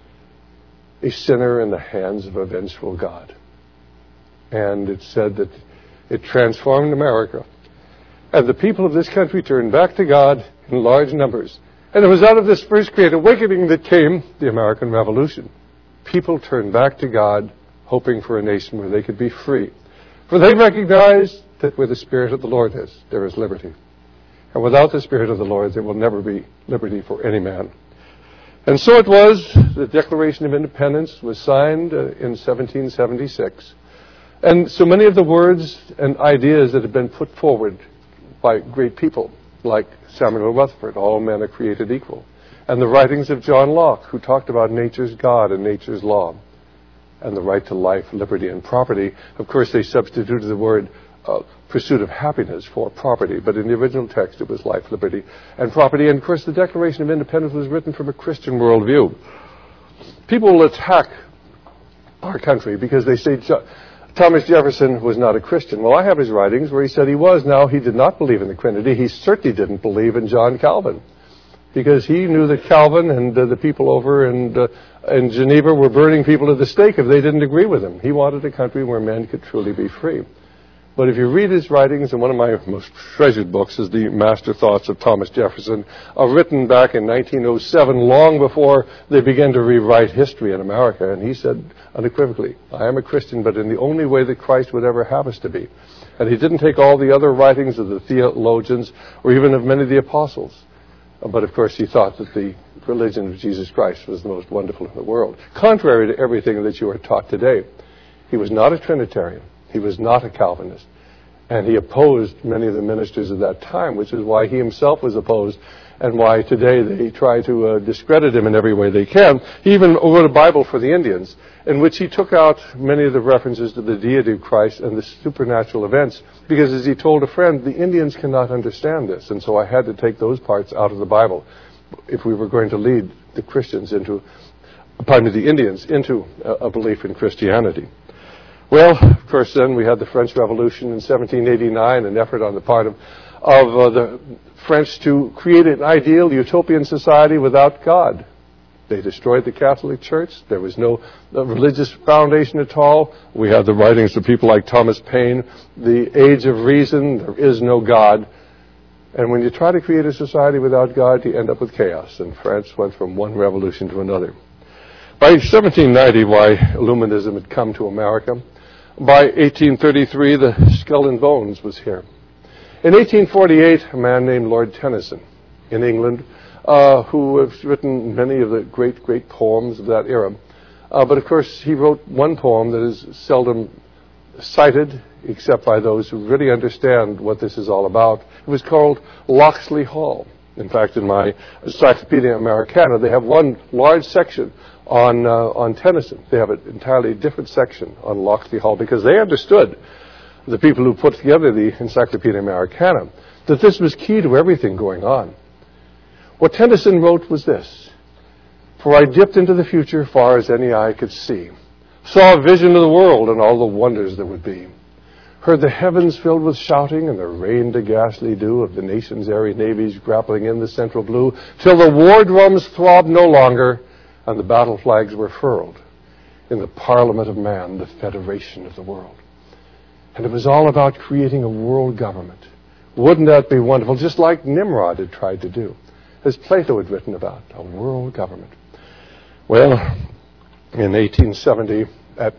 A sinner in the hands of a vengeful God. And it said that it transformed America. And the people of this country turned back to God in large numbers. And it was out of this first great awakening that came the American Revolution. People turned back to God, hoping for a nation where they could be free. For they recognized that where the Spirit of the Lord is, there is liberty. And without the Spirit of the Lord, there will never be liberty for any man. And so it was, the Declaration of Independence was signed uh, in seventeen seventy-six. And so many of the words and ideas that have been put forward by great people, like Samuel Rutherford, all men are created equal, and the writings of John Locke, who talked about nature's God and nature's law, and the right to life, liberty, and property. Of course, they substituted the word uh, pursuit of happiness for property, but in the original text it was life, liberty, and property. And of course, the Declaration of Independence was written from a Christian worldview. People will attack our country because they say Thomas Jefferson was not a Christian. Well, I have his writings where he said he was. Now, he did not believe in the Trinity. He certainly didn't believe in John Calvin because he knew that Calvin and uh, the people over in, uh, in Geneva were burning people to the stake if they didn't agree with him. He wanted a country where men could truly be free. But if you read his writings, and one of my most treasured books is the Master Thoughts of Thomas Jefferson, uh, written back in nineteen oh seven, long before they began to rewrite history in America. And he said unequivocally, I am a Christian, but in the only way that Christ would ever have us to be. And he didn't take all the other writings of the theologians or even of many of the apostles. But of course, he thought that the religion of Jesus Christ was the most wonderful in the world, contrary to everything that you are taught today. He was not a Trinitarian. He was not a Calvinist. And he opposed many of the ministers of that time, which is why he himself was opposed and why today they try to uh, discredit him in every way they can. He even wrote a Bible for the Indians in which he took out many of the references to the deity of Christ and the supernatural events because, as he told a friend, the Indians cannot understand this. And so I had to take those parts out of the Bible if we were going to lead the Christians into, pardon me, the Indians into a, a belief in Christianity. Well, of course, then we had the French Revolution in seventeen eighty-nine, an effort on the part of, of uh, the French to create an ideal utopian society without God. They destroyed the Catholic Church. There was no uh, religious foundation at all. We had the writings of people like Thomas Paine, the Age of Reason, there is no God. And when you try to create a society without God, you end up with chaos. And France went from one revolution to another. By seventeen ninety, why Illuminism had come to America. By eighteen thirty-three, the Skull and Bones was here. In eighteen forty-eight, a man named Lord Tennyson in England, uh, who has written many of the great, great poems of that era. Uh, but of course, he wrote one poem that is seldom cited, except by those who really understand what this is all about. It was called Locksley Hall. In fact, in my Encyclopedia Americana, they have one large section on uh, on Tennyson. They have an entirely different section on Locksley Hall because they understood, the people who put together the Encyclopedia Americana, that this was key to everything going on. What Tennyson wrote was this: For I dipped into the future far as any eye could see, saw a vision of the world and all the wonders that would be, heard the heavens filled with shouting and there rained a ghastly dew of the nation's airy navies grappling in the central blue, till the war drums throbbed no longer and the battle flags were furled in the Parliament of Man, the Federation of the World. And it was all about creating a world government. Wouldn't that be wonderful? Just like Nimrod had tried to do, as Plato had written about, a world government. Well, in eighteen seventy, at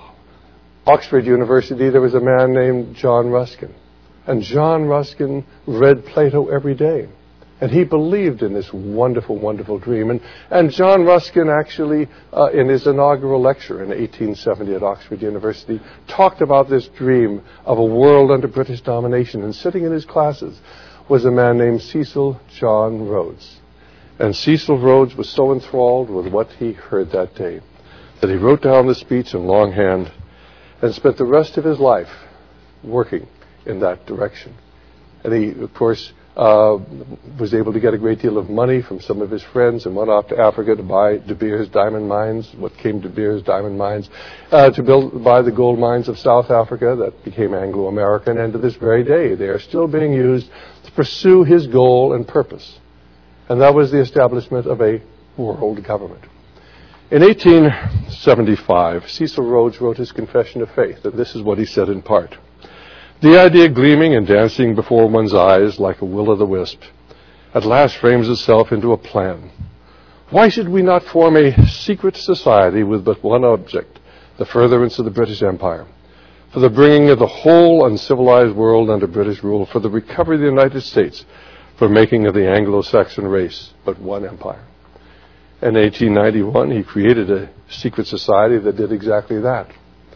Oxford University, there was a man named John Ruskin. And John Ruskin read Plato every day. And he believed in this wonderful, wonderful dream. And, and John Ruskin actually, uh, in his inaugural lecture in eighteen seventy at Oxford University, talked about this dream of a world under British domination. And sitting in his classes was a man named Cecil John Rhodes. And Cecil Rhodes was so enthralled with what he heard that day that he wrote down the speech in longhand and spent the rest of his life working in that direction. And he, of course, uh, was able to get a great deal of money from some of his friends and went off to Africa to buy De Beers diamond mines, what came De Beers diamond mines, uh, to build, buy the gold mines of South Africa that became Anglo-American. And to this very day, they are still being used to pursue his goal and purpose. And that was the establishment of a world government. In eighteen seventy-five, Cecil Rhodes wrote his Confession of Faith, and this is what he said in part. The idea gleaming and dancing before one's eyes like a will-o'-the-wisp at last frames itself into a plan. Why should we not form a secret society with but one object, the furtherance of the British Empire, for the bringing of the whole uncivilized world under British rule, for the recovery of the United States, for making of the Anglo-Saxon race but one empire? In eighteen ninety-one, he created a secret society that did exactly that.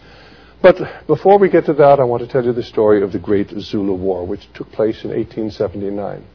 But before we get to that, I want to tell you the story of the Great Zulu War, which took place in eighteen seventy-nine.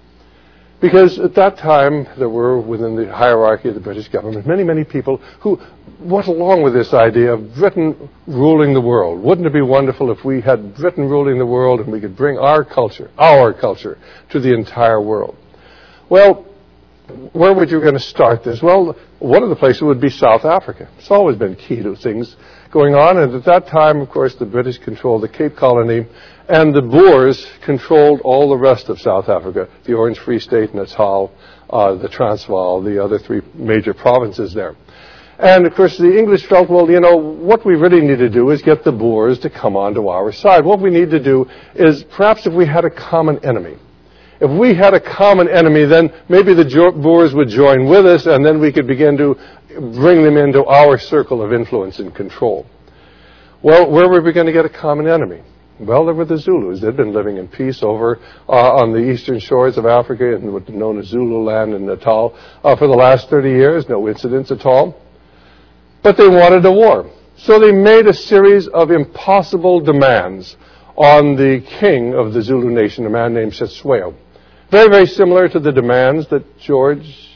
Because at that time, there were, within the hierarchy of the British government, many, many people who went along with this idea of Britain ruling the world. Wouldn't it be wonderful if we had Britain ruling the world and we could bring our culture, our culture, to the entire world? Well, where would you going to start this? Well, one of the places would be South Africa. It's always been key to things going on. And at that time, of course, the British controlled the Cape Colony, and the Boers controlled all the rest of South Africa, the Orange Free State, Natal, uh, the Transvaal, the other three major provinces there. And, of course, the English felt, well, you know, what we really need to do is get the Boers to come onto our side. What we need to do is perhaps if we had a common enemy. If we had a common enemy, then maybe the jo- Boers would join with us, and then we could begin to bring them into our circle of influence and control. Well, where were we going to get a common enemy? Well, there were the Zulus. They'd been living in peace over uh, on the eastern shores of Africa in what's known as Zululand and Natal uh, for the last thirty years, no incidents at all. But they wanted a war. So they made a series of impossible demands on the king of the Zulu nation, a man named Cetshwayo. Very, very similar to the demands that George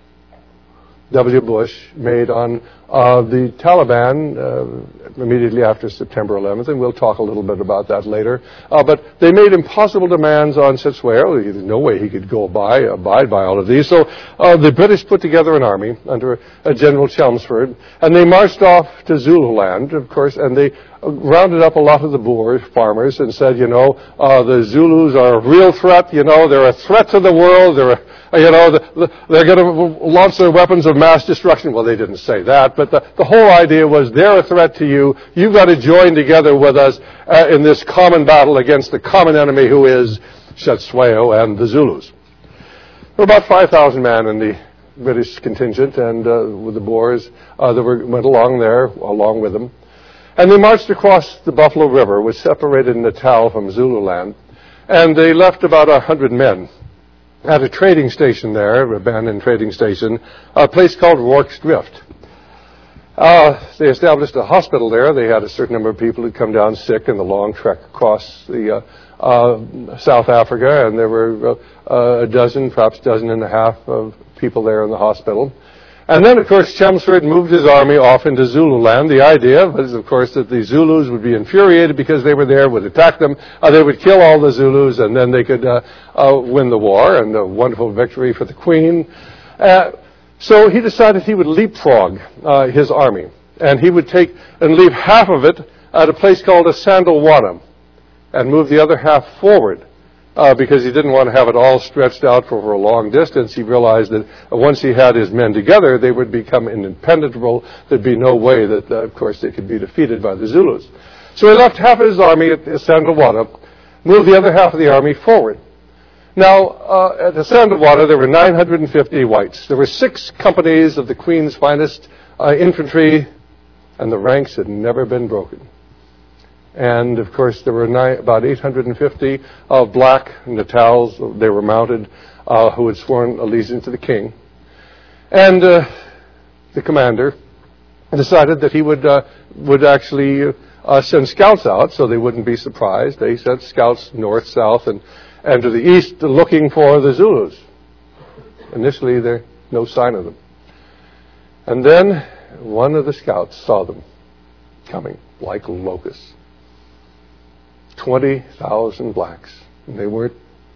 W. Bush made on uh, the Taliban uh, immediately after September eleventh, and we'll talk a little bit about that later. Uh, but they made impossible demands on Cetshwayo. There's no way he could go by, abide by all of these. So uh, the British put together an army under uh, General Chelmsford, and they marched off to Zululand, of course, and they rounded up a lot of the Boer farmers and said, you know, uh, the Zulus are a real threat. You know, they're a threat to the world. They're, a, you know, the, the, they're going to launch their weapons of mass destruction. Well, they didn't say that, but the, the whole idea was they're a threat to you. You've got to join together with us uh, in this common battle against the common enemy who is Cetshwayo and the Zulus. There were about five thousand men in the British contingent, and uh, with the Boers uh, that were, went along there, along with them. And they marched across the Buffalo River, which separated Natal from Zululand, and they left about a hundred men at a trading station there, an abandoned trading station, a place called Rorke's Drift. Uh, they established a hospital there. They had a certain number of people who'd come down sick in the long trek across the uh, uh, South Africa, and there were uh, a dozen, perhaps a dozen and a half of people there in the hospital. And then, of course, Chelmsford moved his army off into Zululand. The idea was, of course, that the Zulus would be infuriated because they were there, would attack them. Uh, they would kill all the Zulus, and then they could uh, uh, win the war, and a wonderful victory for the Queen. Uh, so he decided he would leapfrog uh, his army, and he would take and leave half of it at a place called Isandlwana and move the other half forward. Uh, because he didn't want to have it all stretched out for, for a long distance. He realized that once he had his men together, they would become impenetrable. There'd be no way that, uh, of course, they could be defeated by the Zulus. So he left half of his army at Isandlwana, moved the other half of the army forward. Now, uh, at Isandlwana, there were nine hundred fifty whites. There were six companies of the Queen's finest uh, infantry, and the ranks had never been broken. And, of course, there were nine, about eight hundred fifty uh, black Natals. They were mounted, uh, who had sworn allegiance to the king. And uh, the commander decided that he would uh, would actually uh, send scouts out so they wouldn't be surprised. They sent scouts north, south, and, and to the east looking for the Zulus. Initially, there no sign of them. And then one of the scouts saw them coming like locusts. twenty thousand blacks. And they weren't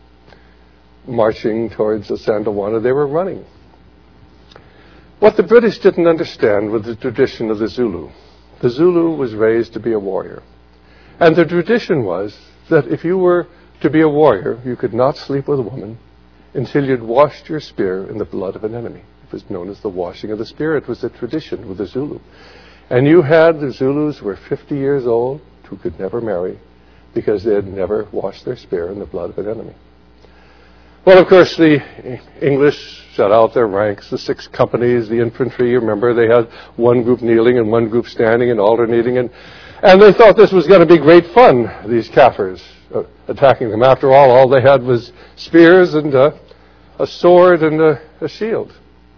marching towards the Isandlwana, they were running. What the British didn't understand was the tradition of the Zulu. The Zulu was raised to be a warrior. And the tradition was that if you were to be a warrior, you could not sleep with a woman until you'd washed your spear in the blood of an enemy. It was known as the washing of the spear. It was a tradition with the Zulu. And you had the Zulus who were fifty years old who could never marry, because they had never washed their spear in the blood of an enemy. Well, of course, the English set out their ranks, the six companies, the infantry. You remember, they had one group kneeling and one group standing and alternating. And, and they thought this was going to be great fun, these Kaffirs, uh, attacking them. After all, all they had was spears and uh, a sword and a, a shield.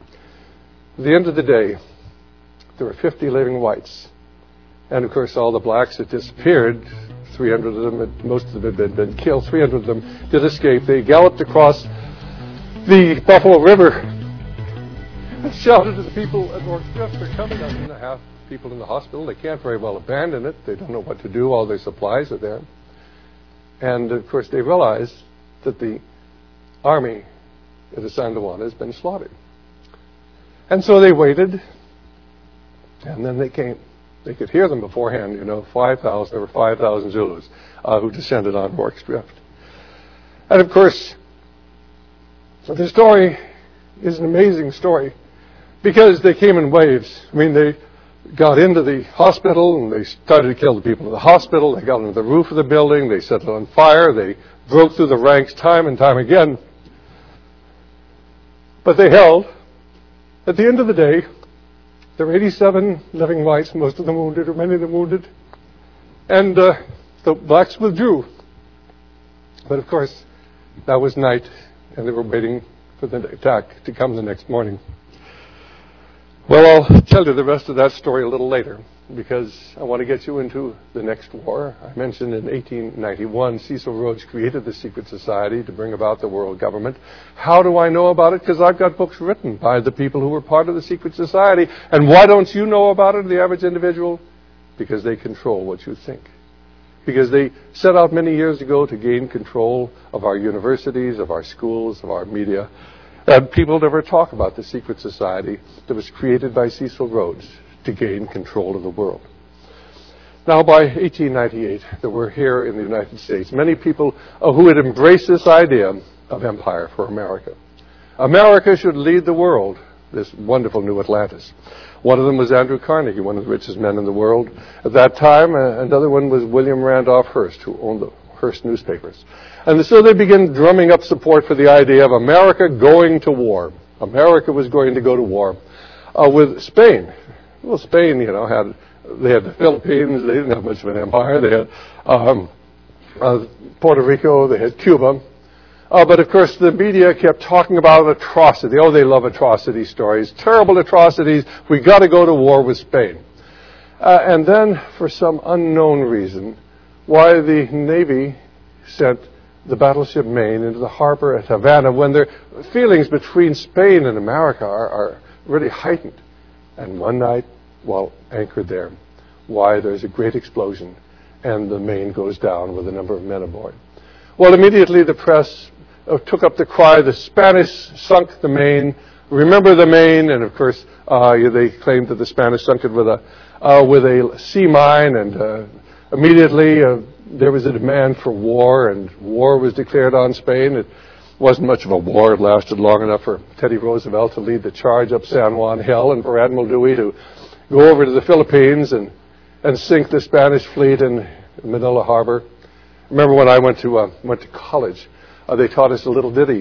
At the end of the day, there were fifty living whites. And, of course, all the blacks had disappeared. three hundred of them, most of them had been, been killed. three hundred of them did escape. They galloped across the Buffalo River and shouted to the people at Rorke's Drift, they're coming. I mean, half people in the hospital. They can't very well abandon it. They don't know what to do. All their supplies are there. And, of course, they realized that the army at San Juan has been slaughtered. And so they waited, and then they came. They could hear them beforehand, you know, five thousand, there were five thousand Zulus uh, who descended on Rorke's Drift. And of course, the story is an amazing story because they came in waves. I mean, they got into the hospital and they started to kill the people in the hospital. They got into the roof of the building. They set it on fire. They broke through the ranks time and time again. But they held. At the end of the day, there were eighty-seven living whites, most of them wounded, or many of them wounded. And uh, the blacks withdrew. But of course, that was night, and they were waiting for the attack to come the next morning. Well, I'll tell you the rest of that story a little later, because I want to get you into the next war. I mentioned in eighteen ninety-one, Cecil Rhodes created the secret society to bring about the world government. How do I know about it? Because I've got books written by the people who were part of the secret society. And why don't you know about it, the average individual? Because they control what you think. Because they set out many years ago to gain control of our universities, of our schools, of our media. And people never talk about the secret society that was created by Cecil Rhodes to gain control of the world. Now, by eighteen ninety-eight, there were here in the United States many people uh, who had embraced this idea of empire for America. America should lead the world, this wonderful new Atlantis. One of them was Andrew Carnegie, one of the richest men in the world at that time. Uh, another one was William Randolph Hearst, who owned the Hearst newspapers. And so they began drumming up support for the idea of America going to war. America was going to go to war uh, with Spain. Well, Spain, you know, had they had the Philippines. They didn't have much of an empire. They had um, uh, Puerto Rico. They had Cuba. Uh, but of course, the media kept talking about atrocity. Oh, they love atrocity stories, terrible atrocities. We got to go to war with Spain. Uh, and then, for some unknown reason, why the Navy sent the battleship Maine into the harbor at Havana when their feelings between Spain and America are, are really heightened. And one night, while anchored there, why there's a great explosion and the Maine goes down with a number of men aboard. Well, immediately the press uh, took up the cry, the Spanish sunk the Maine. Remember the Maine, and of course uh, they claimed that the Spanish sunk it with a uh, with a sea mine, and uh, immediately uh, there was a demand for war, and war was declared on Spain. It wasn't much of a war. It lasted long enough for Teddy Roosevelt to lead the charge up San Juan Hill and for Admiral Dewey to go over to the Philippines and, and sink the Spanish fleet in Manila Harbor. Remember when I went to uh, went to college, uh, they taught us a little ditty.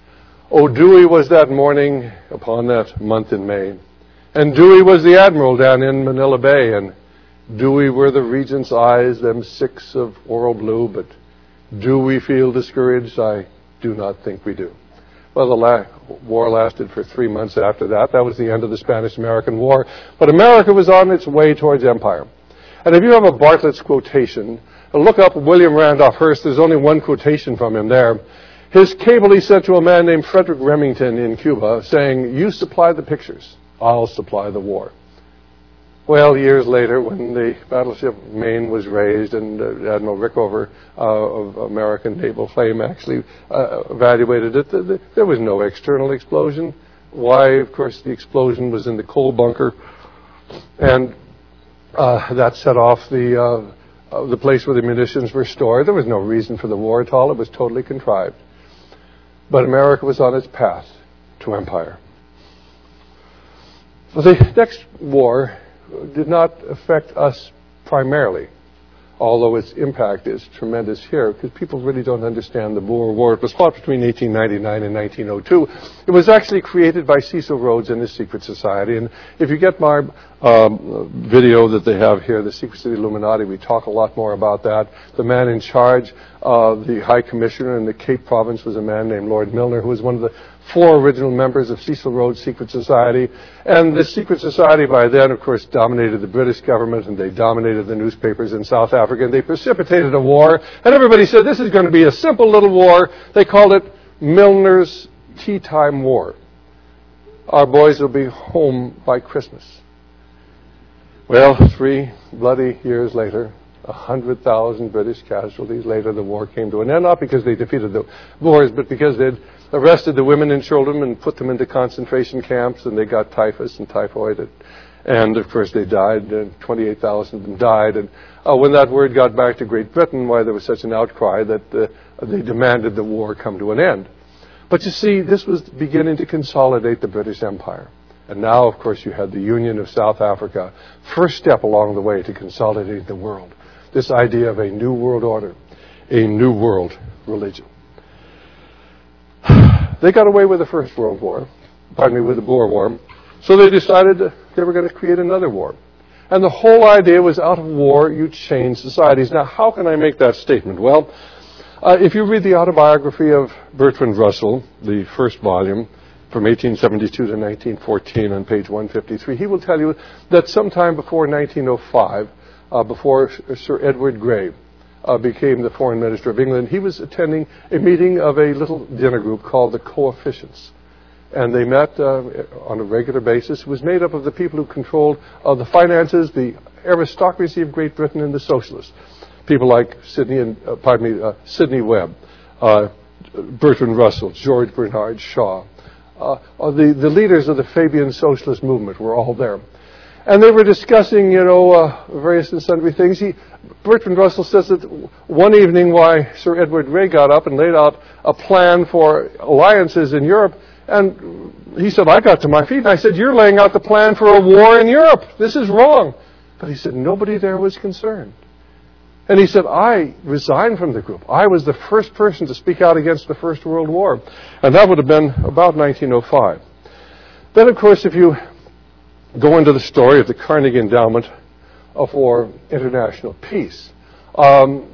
Oh, Dewey was that morning upon that month in May, and Dewey was the admiral down in Manila Bay, and Dewey were the regent's eyes, them six of oral blue, but do we feel discouraged? I do not think we do. Well, the la- war lasted for three months after that. That was the end of the Spanish-American War. But America was on its way towards empire. And if you have a Bartlett's quotation, look up William Randolph Hearst. There's only one quotation from him there. His cable he sent to a man named Frederick Remington in Cuba saying, you supply the pictures, I'll supply the war. Well, years later, when the battleship Maine was raised and uh, Admiral Rickover uh, of American Naval Fame actually uh, evaluated it, th- th- there was no external explosion. Why? Of course, the explosion was in the coal bunker, and uh, that set off the uh, uh, the place where the munitions were stored. There was no reason for the war at all. It was totally contrived. But America was on its path to empire. Well, the next war did not affect us primarily, although its impact is tremendous here, because people really don't understand the Boer War. It was fought between eighteen ninety-nine and nineteen oh two. It was actually created by Cecil Rhodes and his secret society. And if you get my um, video that they have here, The Secrets of the Illuminati, we talk a lot more about that. The man in charge, uh, the High Commissioner in the Cape Province, was a man named Lord Milner, who was one of the four original members of Cecil Rhodes' secret society. And the secret society by then, of course, dominated the British government, and they dominated the newspapers in South Africa, and they precipitated a war. And everybody said, this is going to be a simple little war. They called it Milner's Tea Time War. Our boys will be home by Christmas. Well, three bloody years later, one hundred thousand British casualties. Later the war came to an end, not because they defeated the Boers, but because they'd arrested the women and children and put them into concentration camps, and they got typhus and typhoid. And, and of course they died, and twenty-eight thousand of them died. And uh, when that word got back to Great Britain, why there was such an outcry that uh, they demanded the war come to an end. But you see, this was beginning to consolidate the British Empire. And now, of course, you had the Union of South Africa, first step along the way to consolidate the world. This idea of a new world order, a new world religion. They got away with the First World War, pardon me, with the Boer War, so they decided they were going to create another war. And the whole idea was, out of war, you change societies. Now, how can I make that statement? Well, uh, if you read the autobiography of Bertrand Russell, the first volume, from eighteen seventy-two to nineteen fourteen on page one fifty-three, he will tell you that sometime before nineteen oh five, uh, before Sir Edward Grey uh, became the Foreign Minister of England, he was attending a meeting of a little dinner group called the Coefficients. And they met uh, on a regular basis. It was made up of the people who controlled uh, the finances, the aristocracy of Great Britain, and the socialists. People like Sidney and uh, pardon me, uh, Sidney Webb, uh, Bertrand Russell, George Bernard Shaw. Uh, the, the leaders of the Fabian socialist movement were all there. And they were discussing, you know, uh, various and sundry things. He, Bertrand Russell says that one evening why Sir Edward Grey got up and laid out a plan for alliances in Europe, and he said, I got to my feet, and I said, you're laying out the plan for a war in Europe. This is wrong. But he said, nobody there was concerned. And he said, I resigned from the group. I was the first person to speak out against the First World War. And that would have been about nineteen oh five. Then, of course, if you go into the story of the Carnegie Endowment for International Peace, um,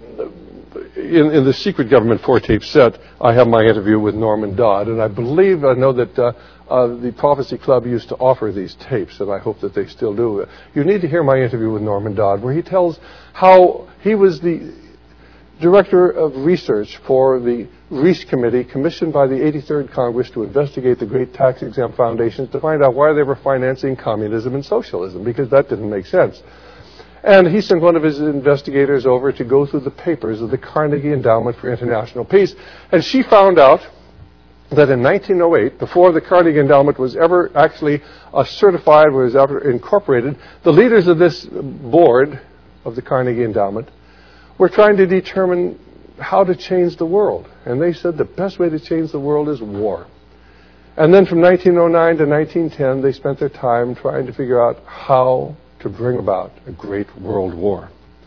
in, in the secret government four-tape set, I have my interview with Norman Dodd. And I believe, I know that uh, uh, the Prophecy Club used to offer these tapes, and I hope that they still do. You need to hear my interview with Norman Dodd, where he tells how he was the director of research for the Reese Committee, commissioned by the eighty-third Congress to investigate the great tax-exempt foundations to find out why they were financing communism and socialism, because that didn't make sense. And he sent one of his investigators over to go through the papers of the Carnegie Endowment for International Peace, and she found out that in nineteen oh eight, before the Carnegie Endowment was ever actually uh, certified, was ever incorporated, the leaders of this board of the Carnegie Endowment were trying to determine how to change the world. And they said the best way to change the world is war. And then from nineteen oh nine to nineteen ten, they spent their time trying to figure out how to bring about a great world war.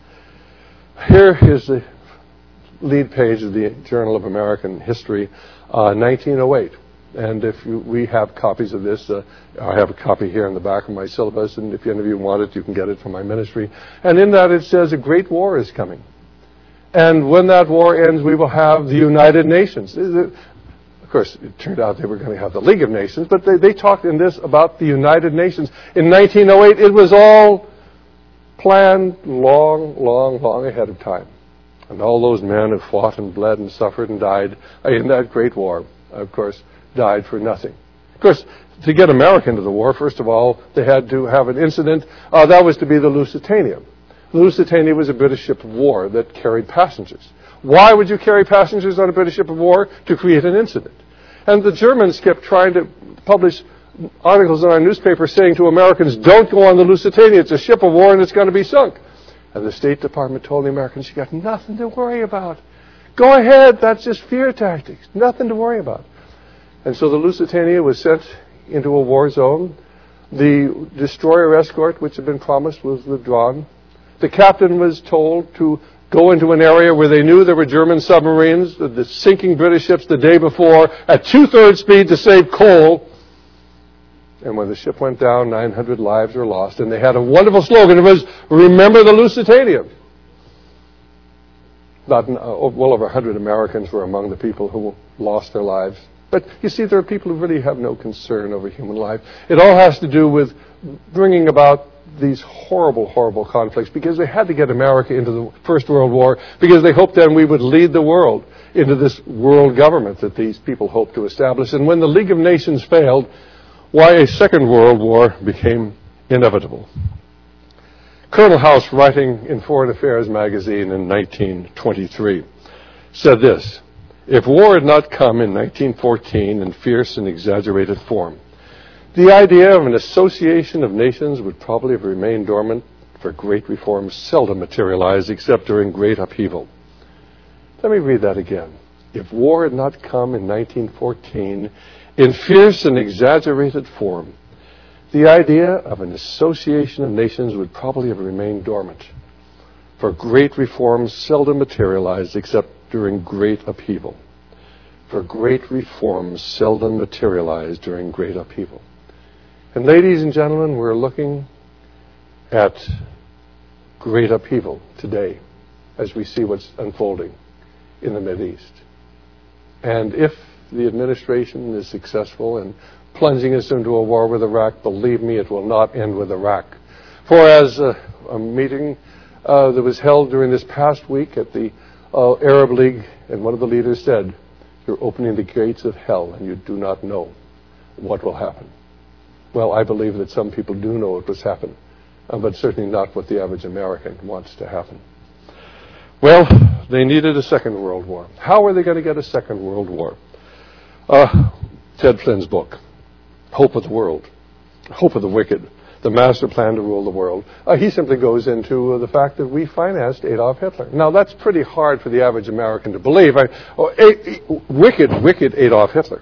Here is the lead page of the Journal of American History, uh, nineteen oh eight. And if you, we have copies of this, uh, I have a copy here in the back of my syllabus, and if any of you want it, you can get it from my ministry. And in that it says a great war is coming. And when that war ends, we will have the United Nations. Of course, it turned out they were going to have the League of Nations, but they, they talked in this about the United Nations. In nineteen oh eight, it was all planned long, long, long ahead of time. And all those men who fought and bled and suffered and died in that great war, of course, died for nothing. Of course, to get America into the war, first of all, they had to have an incident. Uh, that was to be the Lusitania. The Lusitania was a British ship of war that carried passengers. Why would you carry passengers on a British ship of war? To create an incident. And the Germans kept trying to publish articles in our newspaper saying to Americans, don't go on the Lusitania, it's a ship of war and it's going to be sunk. And the State Department told the Americans, you got nothing to worry about. Go ahead, that's just fear tactics, nothing to worry about. And so the Lusitania was sent into a war zone. The destroyer escort, which had been promised, was withdrawn. The captain was told to go into an area where they knew there were German submarines, the sinking British ships the day before, at two-thirds speed to save coal. And when the ship went down, nine hundred lives were lost. And they had a wonderful slogan. It was, remember the Lusitania. About, uh, well over one hundred Americans were among the people who lost their lives. But you see, there are people who really have no concern over human life. It all has to do with bringing about these horrible, horrible conflicts, because they had to get America into the First World War, because they hoped then we would lead the world into this world government that these people hoped to establish. And when the League of Nations failed, why a Second World War became inevitable. Colonel House, writing in Foreign Affairs magazine in nineteen twenty-three, said this: "If war had not come in nineteen fourteen in fierce and exaggerated form, the idea of an association of nations would probably have remained dormant, for great reforms seldom materialized except during great upheaval." Let me read that again. If war had not come in nineteen fourteen in fierce and exaggerated form, the idea of an association of nations would probably have remained dormant, for great reforms seldom materialized except during great upheaval. For great reforms seldom materialized during great upheaval. And ladies and gentlemen, we're looking at great upheaval today as we see what's unfolding in the Mideast. And if the administration is successful in plunging us into a war with Iraq, believe me, it will not end with Iraq. For as a, a meeting uh, that was held during this past week at the uh, Arab League, and one of the leaders said, "You're opening the gates of hell and you do not know what will happen." Well, I believe that some people do know what was happen, uh, but certainly not what the average American wants to happen. Well, they needed a second world war. How are they going to get a second world war? Uh, Ted Flynn's book, Hope of the World, Hope of the Wicked, the master plan to rule the world. Uh, he simply goes into uh, the fact that we financed Adolf Hitler. Now, that's pretty hard for the average American to believe. I, oh, a, a, wicked, wicked Adolf Hitler.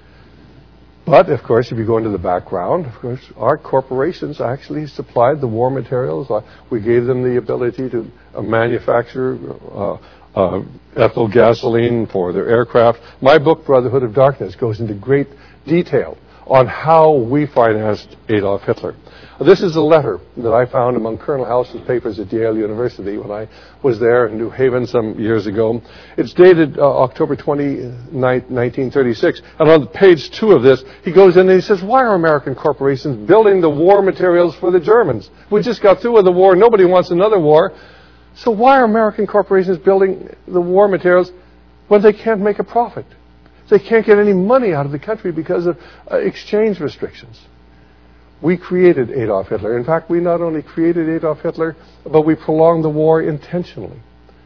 But, of course, if you go into the background, of course, our corporations actually supplied the war materials. Uh, we gave them the ability to uh, manufacture uh, uh, ethyl gasoline for their aircraft. My book, Brotherhood of Darkness, goes into great detail on how we financed Adolf Hitler. This is a letter that I found among Colonel House's papers at Yale University when I was there in New Haven some years ago. It's dated uh, October twenty-ninth, nineteen thirty-six, and on page two of this, he goes in and he says, "Why are American corporations building the war materials for the Germans? We just got through with the war. Nobody wants another war. So why are American corporations building the war materials when they can't make a profit? They can't get any money out of the country because of uh, exchange restrictions." We created Adolf Hitler. In fact, we not only created Adolf Hitler, but we prolonged the war intentionally.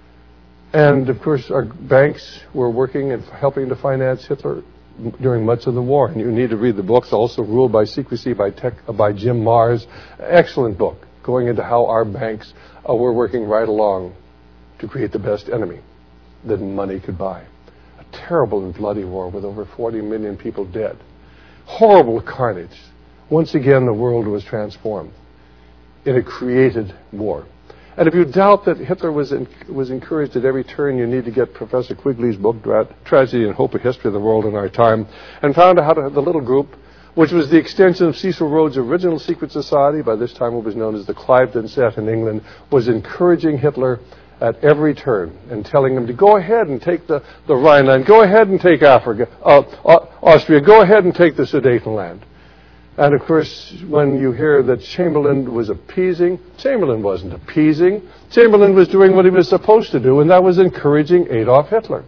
And, of course, our banks were working and helping to finance Hitler during much of the war. And you need to read the books, also Ruled by Secrecy by, Tech, by Jim Marrs. Excellent book, going into how our banks uh, were working right along to create the best enemy that money could buy. A terrible and bloody war with over forty million people dead. Horrible carnage. Once again, the world was transformed in a created war. And if you doubt that Hitler was in, was encouraged at every turn, you need to get Professor Quigley's book, Tragedy and Hope, A History of the World in Our Time, and found out how to have the little group, which was the extension of Cecil Rhodes' original secret society, by this time it was known as the Cliveden Set in England, was encouraging Hitler at every turn and telling him to go ahead and take the, the Rhineland, go ahead and take Africa, uh, Austria, go ahead and take the Sudetenland. And, of course, when you hear that Chamberlain was appeasing, Chamberlain wasn't appeasing. Chamberlain was doing what he was supposed to do, and that was encouraging Adolf Hitler,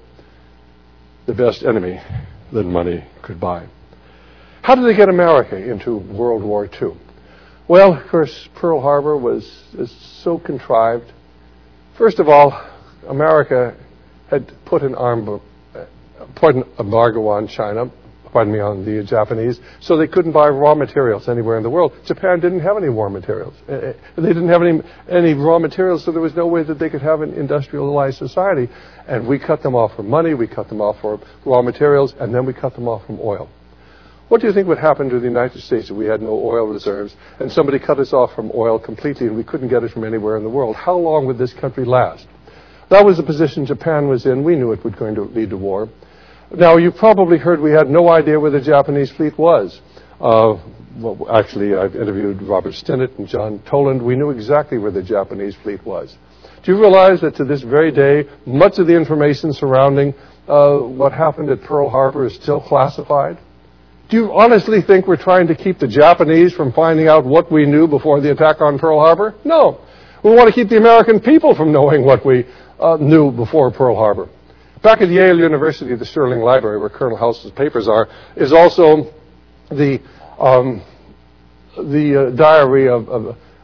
the best enemy that money could buy. How did they get America into World War Two? Well, of course, Pearl Harbor was, was so contrived. First of all, America had put an, arm, put an embargo on China, pardon me, on the Japanese, so they couldn't buy raw materials anywhere in the world. Japan didn't have any war materials. They didn't have any, any raw materials, so there was no way that they could have an industrialized society. And we cut them off from money, we cut them off from raw materials, and then we cut them off from oil. What do you think would happen to the United States if we had no oil reserves and somebody cut us off from oil completely and we couldn't get it from anywhere in the world? How long would this country last? That was the position Japan was in. We knew it was going to lead to war. Now, you probably heard we had no idea where the Japanese fleet was. Uh, well, actually, I've interviewed Robert Stinnett and John Toland. We knew exactly where the Japanese fleet was. Do you realize that to this very day, much of the information surrounding uh, what happened at Pearl Harbor is still classified? Do you honestly think we're trying to keep the Japanese from finding out what we knew before the attack on Pearl Harbor? No. We want to keep the American people from knowing what we uh, knew before Pearl Harbor. Back at Yale University, the Sterling Library, where Colonel House's papers are, is also the um, the uh, diary of, of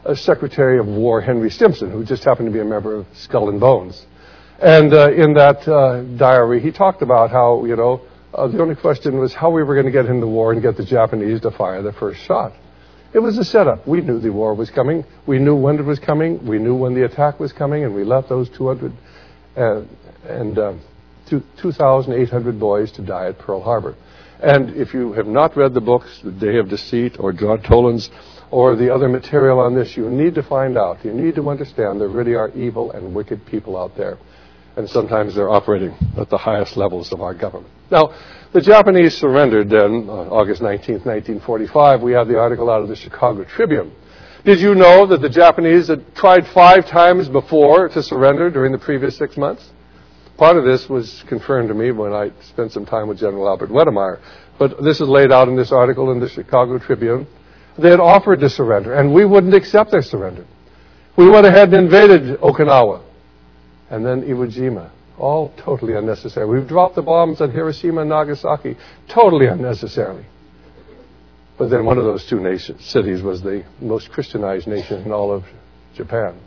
uh, Secretary of War Henry Stimson, who just happened to be a member of Skull and Bones. And uh, in that uh, diary, he talked about how, you know, uh, the only question was how we were going to get into war and get the Japanese to fire the first shot. It was a setup. We knew the war was coming. We knew when it was coming. We knew when the attack was coming, and we left those two hundred uh, and uh, two thousand eight hundred boys to die at Pearl Harbor. And if you have not read the books, The Day of Deceit or John Toland's or the other material on this, you need to find out. You need to understand there really are evil and wicked people out there. And sometimes they're operating at the highest levels of our government. Now, the Japanese surrendered then, on August nineteenth, nineteen forty-five. We have the article out of the Chicago Tribune. Did you know that the Japanese had tried five times before to surrender during the previous six months? Part of this was confirmed to me when I spent some time with General Albert Wedemeyer. But this is laid out in this article in the Chicago Tribune. They had offered to surrender, and we wouldn't accept their surrender. We went ahead and invaded Okinawa, and then Iwo Jima. All totally unnecessary. We've dropped the bombs on Hiroshima and Nagasaki, totally unnecessarily. But then one of those two nation, cities was the most Christianized nation in all of Japan.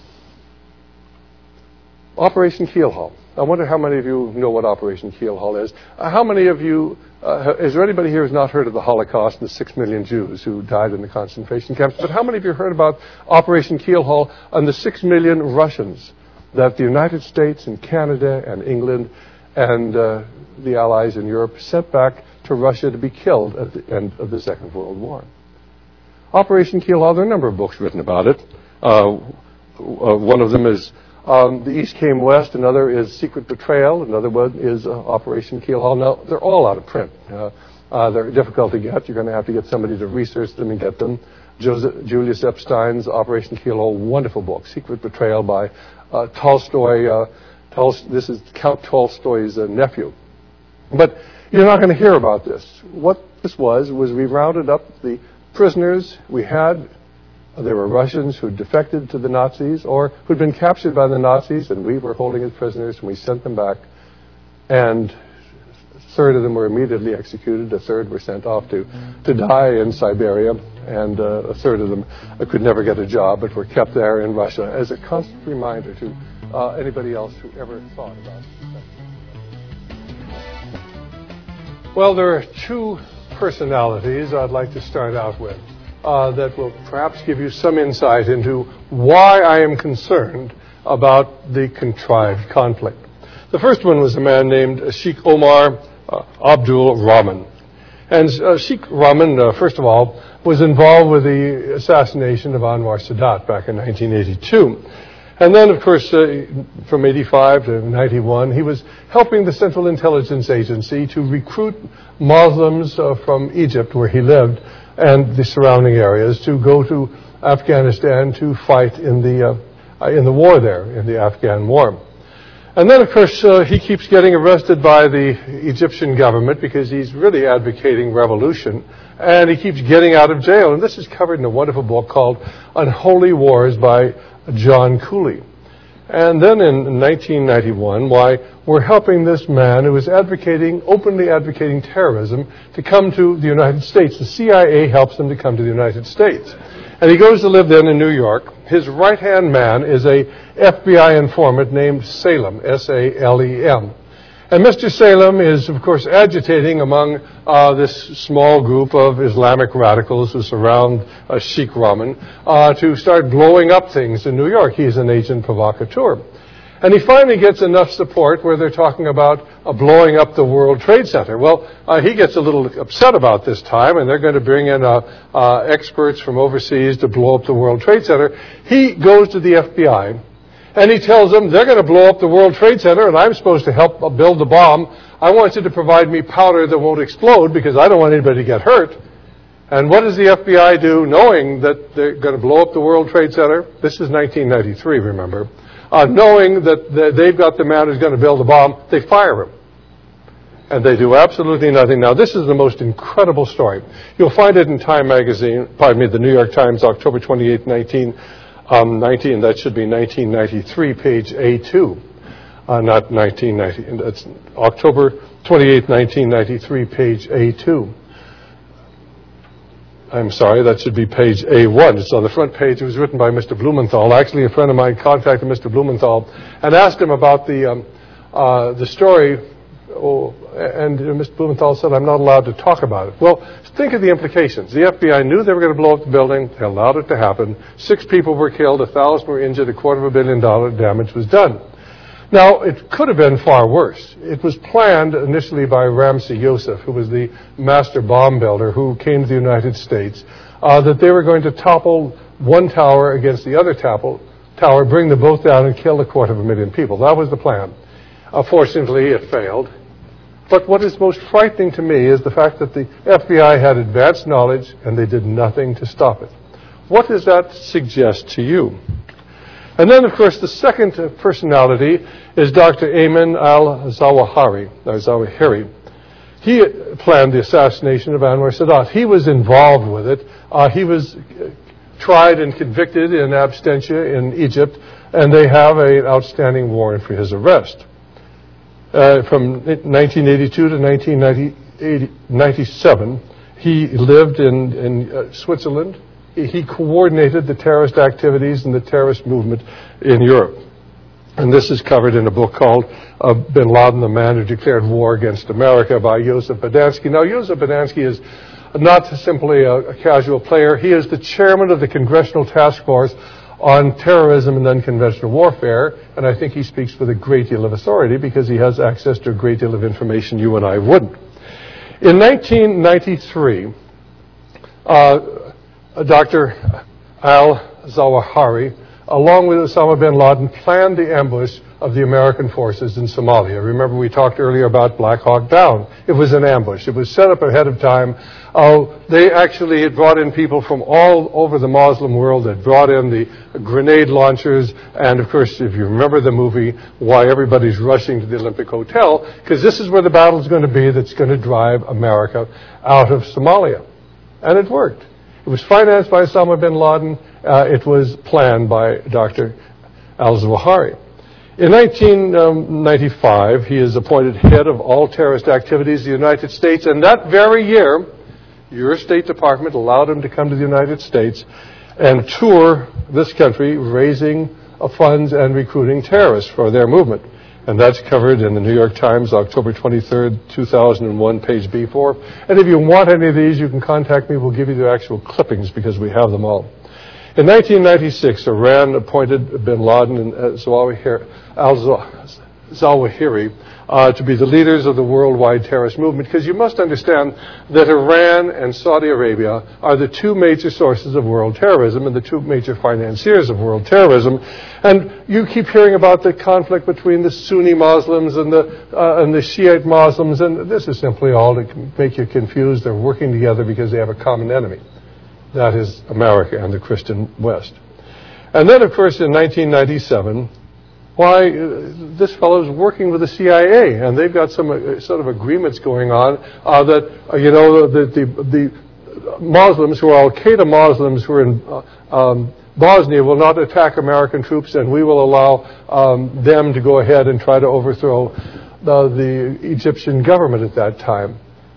Operation Keelhaul. I wonder how many of you know what Operation Keelhaul is. Uh, how many of you, uh, is there anybody here who's not heard of the Holocaust and the six million Jews who died in the concentration camps? But how many of you heard about Operation Keelhaul and the six million Russians that the United States and Canada and England and uh, the Allies in Europe sent back to Russia to be killed at the end of the Second World War? Operation Keelhaul, there are a number of books written about it. Uh, uh, one of them is Um, the East Came West. Another is Secret Betrayal. Another one is uh, Operation Keelhaul. Now, they're all out of print. Uh, uh, they're difficult to get. You're going to have to get somebody to research them and get them. Joseph, Julius Epstein's Operation Keelhaul, wonderful book. Secret Betrayal by uh, Tolstoy. Uh, Tolst- this is Count Tolstoy's uh, nephew. But you're not going to hear about this. What this was, was we rounded up the prisoners we had. There were Russians who defected to the Nazis or who'd been captured by the Nazis, and we were holding as prisoners, and we sent them back. And a third of them were immediately executed. A third were sent off to, to die in Siberia. And uh, a third of them uh, could never get a job, but were kept there in Russia as a constant reminder to uh, anybody else who ever thought about it. Well, there are two personalities I'd like to start out with. Uh, that will perhaps give you some insight into why I am concerned about the contrived conflict. The first one was a man named Sheikh Omar uh, Abdul Rahman. And uh, Sheikh Rahman, uh, first of all, was involved with the assassination of Anwar Sadat back in nineteen eighty-two. And then, of course, uh, from eighty-five to ninety-one, he was helping the Central Intelligence Agency to recruit Muslims uh, from Egypt, where he lived, and the surrounding areas, to go to Afghanistan to fight in the uh, in the war there, in the Afghan war. And then, of course, uh, he keeps getting arrested by the Egyptian government because he's really advocating revolution, and he keeps getting out of jail. And this is covered in a wonderful book called Unholy Wars by John Cooley. And then in nineteen ninety-one, why, we're helping this man who is advocating, openly advocating terrorism to come to the United States. The C I A helps him to come to the United States. And he goes to live then in New York. His right-hand man is a F B I informant named Salem, S A L E M. And Mister Salem is, of course, agitating among uh, this small group of Islamic radicals who surround uh, Sheikh Rahman uh, to start blowing up things in New York. He's an agent provocateur. And he finally gets enough support where they're talking about uh, blowing up the World Trade Center. Well, uh, he gets a little upset about this time, and they're going to bring in uh, uh, experts from overseas to blow up the World Trade Center. He goes to the F B I. And he tells them, they're going to blow up the World Trade Center, and I'm supposed to help build the bomb. I want you to provide me powder that won't explode because I don't want anybody to get hurt. And what does the F B I do, knowing that they're going to blow up the World Trade Center? This is nineteen ninety-three, remember. Uh, knowing that they've got the man who's going to build the bomb, they fire him. And they do absolutely nothing. Now, this is the most incredible story. You'll find it in Time magazine, pardon me, the New York Times, October twenty-eighth, nineteen Um, nineteen, that should be nineteen ninety-three, page A two, uh, not nineteen ninety. That's October twenty-eighth, nineteen ninety-three, page A two. I'm sorry, that should be page A one. It's on the front page. It was written by Mister Blumenthal. Actually, a friend of mine contacted Mister Blumenthal and asked him about the um, uh, the story, oh, and Mister Blumenthal said, I'm not allowed to talk about it. Well, think of the implications. The F B I knew they were going to blow up the building. They allowed it to happen. Six people were killed. A thousand were injured. A quarter of a billion dollar damage was done. Now, it could have been far worse. It was planned initially by Ramzi Youssef, who was the master bomb builder who came to the United States, uh, that they were going to topple one tower against the other tower, tower, bring them both down and kill a quarter of a million people. That was the plan. Uh, fortunately, it failed. But what is most frightening to me is the fact that the F B I had advanced knowledge and they did nothing to stop it. What does that suggest to you? And then, of course, the second personality is Doctor Ayman al-Zawahiri, or Zawahiri. He planned the assassination of Anwar Sadat. He was involved with it. Uh, he was tried and convicted in absentia in Egypt, and they have an outstanding warrant for his arrest. Uh, from nineteen eighty-two to nineteen ninety-seven, he lived in, in uh, Switzerland. He coordinated the terrorist activities and the terrorist movement in Europe. And this is covered in a book called uh, Bin Laden, the Man Who Declared War Against America by Joseph Bodansky. Now, Joseph Bodansky is not simply a, a casual player. He is the chairman of the Congressional Task Force on Terrorism and Unconventional Warfare, and I think he speaks with a great deal of authority because he has access to a great deal of information you and I wouldn't. In nineteen ninety-three, uh, Doctor al-Zawahiri, along with Osama bin Laden, planned the ambush of the American forces in Somalia. Remember, we talked earlier about Black Hawk Down. It was an ambush. It was set up ahead of time. Uh, they actually had brought in people from all over the Muslim world. They brought in the grenade launchers. And, of course, if you remember the movie, why everybody's rushing to the Olympic Hotel, because this is where the battle's going to be that's going to drive America out of Somalia. And it worked. It was financed by Osama bin Laden. Uh, it was planned by Doctor al-Zawahiri. In nineteen ninety-five, he is appointed head of all terrorist activities in the United States, and that very year, your State Department allowed him to come to the United States and tour this country, raising funds and recruiting terrorists for their movement. And that's covered in the New York Times, October twenty-third, two thousand one, page B four. And if you want any of these, you can contact me. We'll give you the actual clippings because we have them all. In nineteen ninety-six, Iran appointed bin Laden and al-Zawahiri uh, to be the leaders of the worldwide terrorist movement, because you must understand that Iran and Saudi Arabia are the two major sources of world terrorism and the two major financiers of world terrorism. And you keep hearing about the conflict between the Sunni Muslims and the uh, and the Shiite Muslims, and this is simply all to make you confused. They're working together because they have a common enemy. That is America and the Christian West. And then, of course, in nineteen ninety-seven, why, uh, this fellow is working with the C I A, and they've got some uh, sort of agreements going on uh, that, uh, you know, the, the, the Muslims who are Al-Qaeda Muslims who are in uh, um, Bosnia will not attack American troops, and we will allow um, them to go ahead and try to overthrow the, the Egyptian government at that time.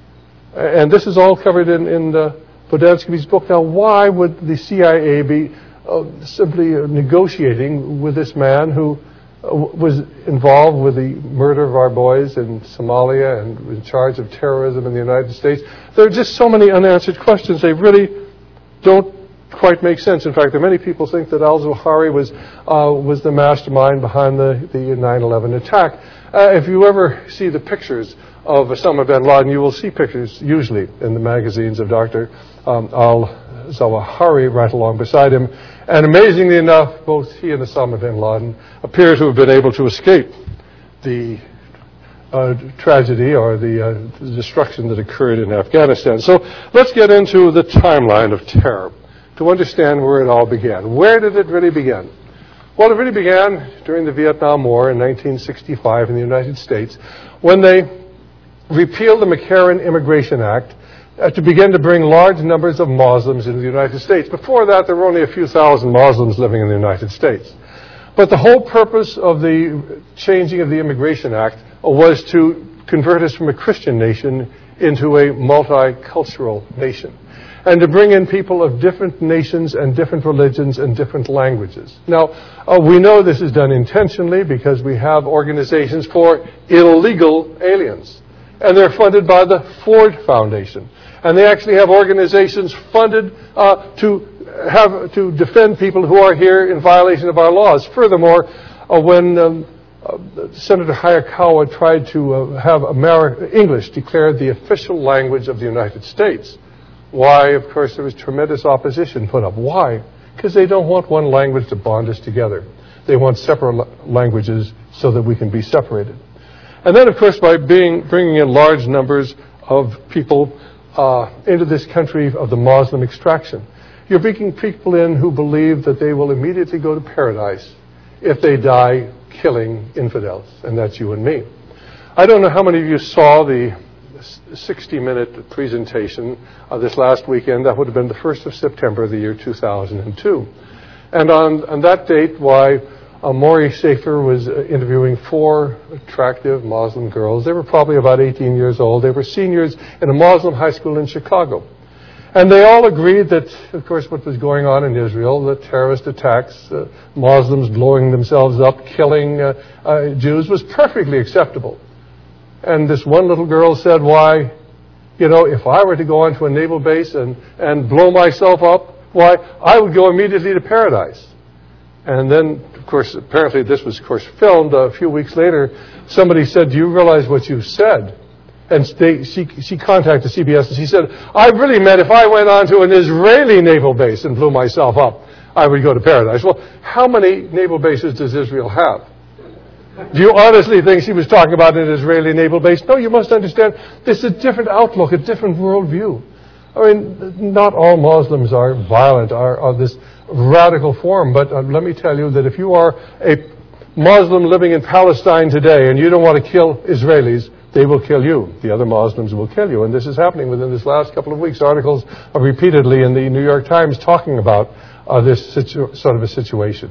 And this is all covered in, in the Bodansky's book. Now, why would the C I A be uh, simply uh, negotiating with this man who uh, was involved with the murder of our boys in Somalia and in charge of terrorism in the United States? There are just so many unanswered questions. They really don't quite make sense. In fact, there are many people think that al-Zawahiri was uh, was the mastermind behind the, the nine eleven attack. Uh, if you ever see the pictures of Osama bin Laden, you will see pictures usually in the magazines of Doctor Um, al-Zawahiri right along beside him. And amazingly enough, both he and Osama bin Laden appear to have been able to escape the uh, tragedy or the, uh, the destruction that occurred in Afghanistan. So let's get into the timeline of terror to understand where it all began. Where did it really begin? Well, it really began during the Vietnam War in nineteen sixty-five in the United States, when they repealed the McCarran Immigration Act uh, to begin to bring large numbers of Muslims into the United States. Before that, there were only a few thousand Muslims living in the United States. But the whole purpose of the changing of the Immigration Act was to convert us from a Christian nation into a multicultural nation. and to bring in people of different nations and different religions and different languages. Now, uh, we know this is done intentionally because we have organizations for illegal aliens, and they're funded by the Ford Foundation. And they actually have organizations funded uh, to have to defend people who are here in violation of our laws. Furthermore, uh, when um, uh, Senator Hayakawa tried to uh, have Ameri- English declared the official language of the United States, why, of course, there was tremendous opposition put up. Why? Because they don't want one language to bond us together. They want separate la- languages so that we can be separated. And then, of course, by being bringing in large numbers of people uh, into this country of the Muslim extraction, you're bringing people in who believe that they will immediately go to paradise if they die killing infidels, and that's you and me. I don't know how many of you saw the sixty-minute presentation uh, this last weekend. That would have been the first of September of the year two thousand two. And on, on that date, why uh, Maury Schaefer was uh, interviewing four attractive Muslim girls. They were probably about eighteen years old. They were seniors in a Muslim high school in Chicago. And they all agreed that, of course, what was going on in Israel, the terrorist attacks, uh, Muslims blowing themselves up, killing uh, uh, Jews, was perfectly acceptable. And this one little girl said, why, you know, if I were to go onto a naval base and, and blow myself up, why, I would go immediately to paradise. And then, of course, apparently this was, of course, filmed a few weeks later. Somebody said, do you realize what you said? And they, she, she contacted C B S and she said, I really meant if I went onto an Israeli naval base and blew myself up, I would go to paradise. Well, how many naval bases does Israel have? Do you honestly think she was talking about an Israeli naval base? No, you must understand, this is a different outlook, a different worldview. I mean, not all Muslims are violent, are of this radical form, but uh, let me tell you that if you are a Muslim living in Palestine today and you don't want to kill Israelis, they will kill you. The other Muslims will kill you. And this is happening within this last couple of weeks. Articles are repeatedly in the New York Times talking about uh, this situ- sort of a situation.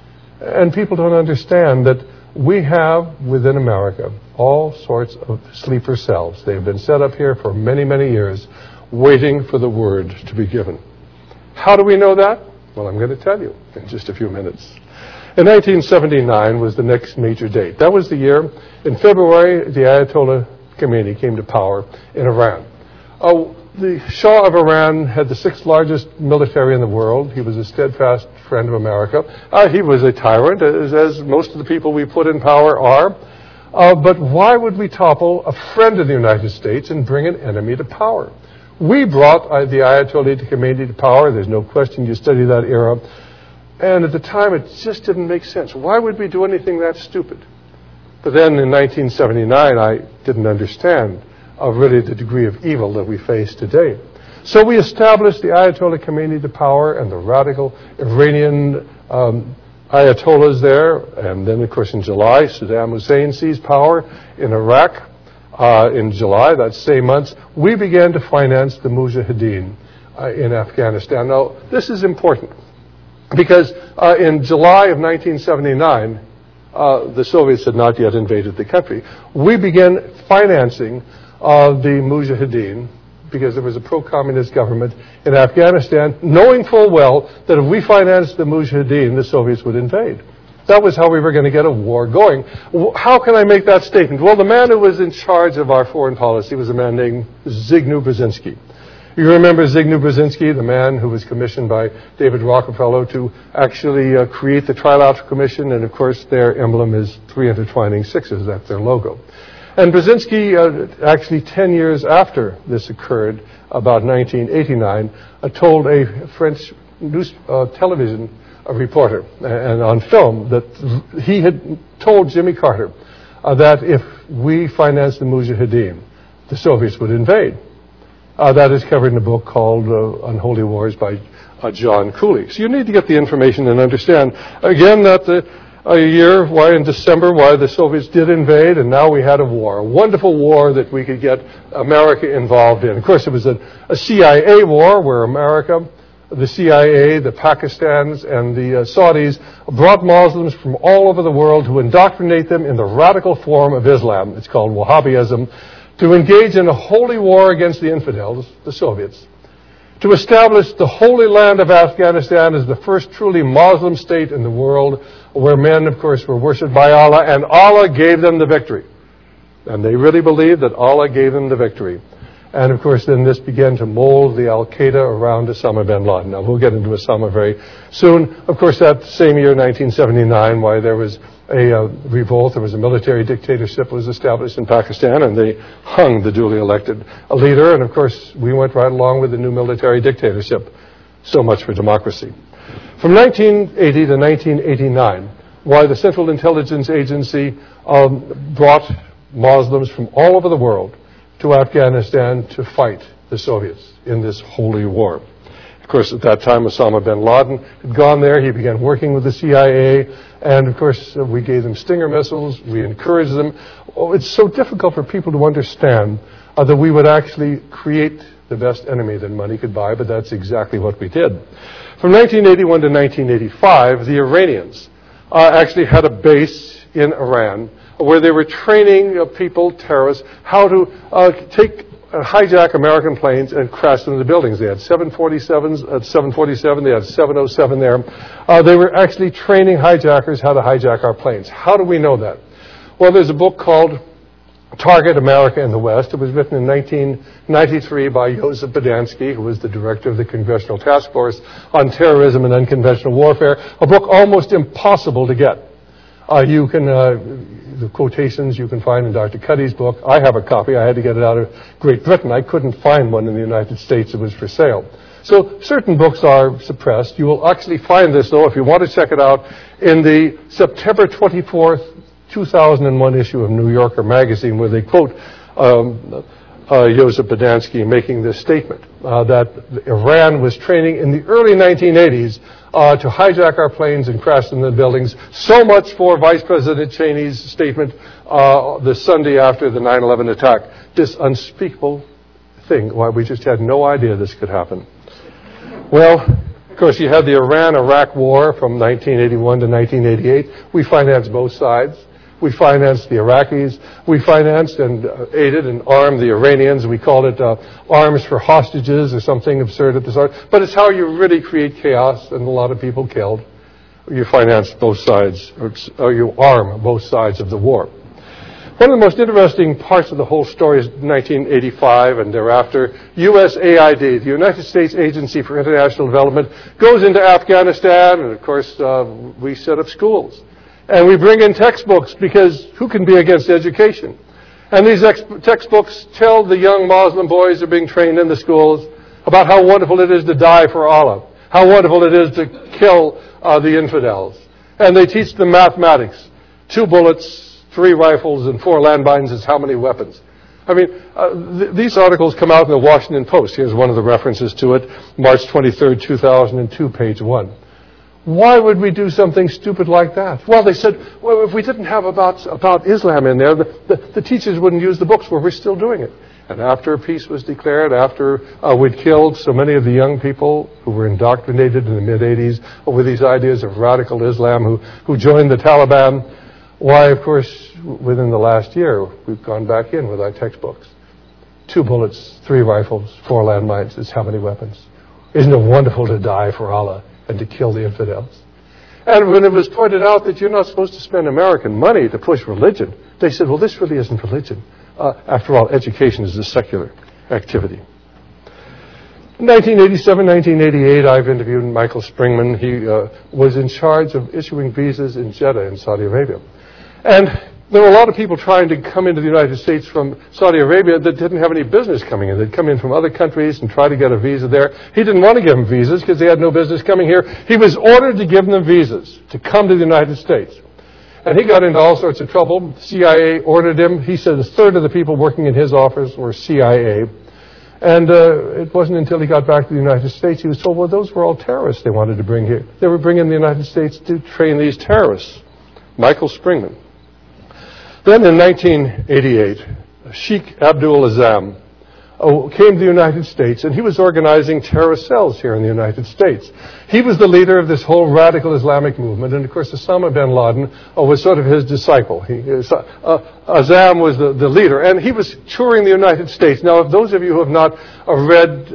And people don't understand that we have within America all sorts of sleeper cells. They've been set up here for many, many years, waiting for the word to be given. How do we know that? Well, I'm going to tell you in just a few minutes. In nineteen seventy-nine was the next major date. That was the year, in February, the Ayatollah Khomeini came to power in Iran. Uh, the Shah of Iran had the sixth largest military in the world. He was a steadfast friend of America. Uh, he was a tyrant, as, as most of the people we put in power are. Uh, but why would we topple a friend of the United States and bring an enemy to power? We brought uh, the Ayatollah Khomeini to power. There's no question. You study that era. And at the time, it just didn't make sense. Why would we do anything that stupid? But then in nineteen seventy-nine, I didn't understand of really the degree of evil that we face today. So we established the Ayatollah Khomeini to power and the radical Iranian um, Ayatollahs there. And then, of course, in July, Saddam Hussein seized power in Iraq. Uh, in July, that same month, we began to finance the Mujahideen uh, in Afghanistan. Now, this is important. Because uh, in July of nineteen seventy-nine, uh, the Soviets had not yet invaded the country. We began financing uh, the Mujahideen because there was a pro-communist government in Afghanistan, knowing full well that if we financed the Mujahideen, the Soviets would invade. That was how we were going to get a war going. How can I make that statement? Well, the man who was in charge of our foreign policy was a man named Zygmunt Brzezinski. You remember Zygmunt Brzezinski, the man who was commissioned by David Rockefeller to actually uh, create the Trilateral Commission, and of course their emblem is three intertwining sixes. That's their logo. And Brzezinski, uh, actually ten years after this occurred, about nineteen eighty-nine, uh, told a French news uh, television uh, reporter, and on film, that he had told Jimmy Carter uh, that if we financed the Mujahideen, the Soviets would invade. Uh, that is covered in a book called uh, Unholy Wars by uh, John Cooley. So you need to get the information and understand, again, that uh, a year, why in December, why the Soviets did invade, and now we had a war, a wonderful war that we could get America involved in. Of course, it was a, a C I A war where America, the C I A, the Pakistans, and the uh, Saudis brought Muslims from all over the world to indoctrinate them in the radical form of Islam. It's called Wahhabism, to engage in a holy war against the infidels, the Soviets. to establish the Holy Land of Afghanistan as the first truly Muslim state in the world, where men, of course, were worshipped by Allah, and Allah gave them the victory. And they really believed that Allah gave them the victory. And, of course, then this began to mold the Al-Qaeda around Osama bin Laden. Now, we'll get into Osama very soon. Of course, that same year, nineteen seventy-nine, why there was a uh, revolt, there was a military dictatorship was established in Pakistan, and they hung the duly elected leader. And, of course, we went right along with the new military dictatorship. So much for democracy. From nineteen eighty to nineteen eighty-nine, why the Central Intelligence Agency um, brought Muslims from all over the world to Afghanistan to fight the Soviets in this holy war. Of course, at that time, Osama bin Laden had gone there. He began working with the C I A. And, of course, uh, we gave them Stinger missiles. We encouraged them. Oh, it's so difficult for people to understand uh, that we would actually create the best enemy that money could buy, but that's exactly what we did. From nineteen eighty-one to nineteen eighty-five, the Iranians uh, actually had a base in Iran where they were training uh, people, terrorists, how to uh, take uh, hijack American planes and crash them into buildings. They had seven forty-sevens at seven forty-seven. They had seven oh seven there. Uh, they were actually training hijackers how to hijack our planes. How do we know that? Well, there's a book called Target America in the West. It was written in nineteen ninety-three by Joseph Bodansky, who was the director of the Congressional Task Force on Terrorism and Unconventional Warfare. A book almost impossible to get. Uh, you can, uh, the quotations you can find in Doctor Cuddy's book. I have a copy. I had to get it out of Great Britain. I couldn't find one in the United States. It was for sale. So certain books are suppressed. You will actually find this, though, if you want to check it out, in the September twenty-fourth, two thousand one issue of New Yorker magazine, where they quote um, uh, Joseph Bodansky making this statement, uh, that Iran was training in the early nineteen eighties uh, to hijack our planes and crash them in the buildings. So much for Vice President Cheney's statement uh, the Sunday after the nine eleven attack. This unspeakable thing, why we just had no idea this could happen. Well, of course, you had the Iran-Iraq war from nineteen eighty-one to nineteen eighty-eight. We financed both sides. We financed the Iraqis. We financed and uh, aided and armed the Iranians. We called it uh, arms for hostages or something absurd at the start. But it's how you really create chaos, and a lot of people killed. You finance both sides, or, or you arm both sides of the war. One of the most interesting parts of the whole story is nineteen eighty-five and thereafter. U S A I D, the United States Agency for International Development, goes into Afghanistan, and of course uh, we set up schools. And we bring in textbooks, because who can be against education? And these ex- textbooks tell the young Muslim boys who are being trained in the schools about how wonderful it is to die for Allah, how wonderful it is to kill uh, the infidels. And they teach them mathematics. Two bullets, three rifles, and four landmines is how many weapons? I mean, uh, th- these articles come out in the Washington Post. Here's one of the references to it, March twenty-third, two thousand two, page one. Why would we do something stupid like that? Well, they said, well, if we didn't have about, about Islam in there, the, the, the teachers wouldn't use the books. Well, we're still doing it. And after peace was declared, after uh, we'd killed so many of the young people who were indoctrinated in the mid-eighties with these ideas of radical Islam who, who joined the Taliban, why, of course, within the last year, we've gone back in with our textbooks. Two bullets, three rifles, four landmines is how many weapons? Isn't it wonderful to die for Allah and to kill the infidels? And when it was pointed out that you're not supposed to spend American money to push religion, they said, well, this really isn't religion. Uh, after all, education is a secular activity. In nineteen eighty-seven, nineteen eighty-eight, I've interviewed Michael Springman. He uh, was in charge of issuing visas in Jeddah in Saudi Arabia. And there were a lot of people trying to come into the United States from Saudi Arabia that didn't have any business coming in. They'd come in from other countries and try to get a visa there. He didn't want to give them visas because they had no business coming here. He was ordered to give them visas to come to the United States. And he got into all sorts of trouble. The C I A ordered him. He said a third of the people working in his office were C I A. And uh, it wasn't until he got back to the United States he was told, well, those were all terrorists they wanted to bring here. They were bringing the United States to train these terrorists. Michael Springman. Then in nineteen eighty-eight, Sheikh Abdul Azam uh, came to the United States, and he was organizing terrorist cells here in the United States. He was the leader of this whole radical Islamic movement, and of course Osama bin Laden uh, was sort of his disciple. He, uh, uh, Azam was the, the leader, and he was touring the United States. Now, if those of you who have not uh, read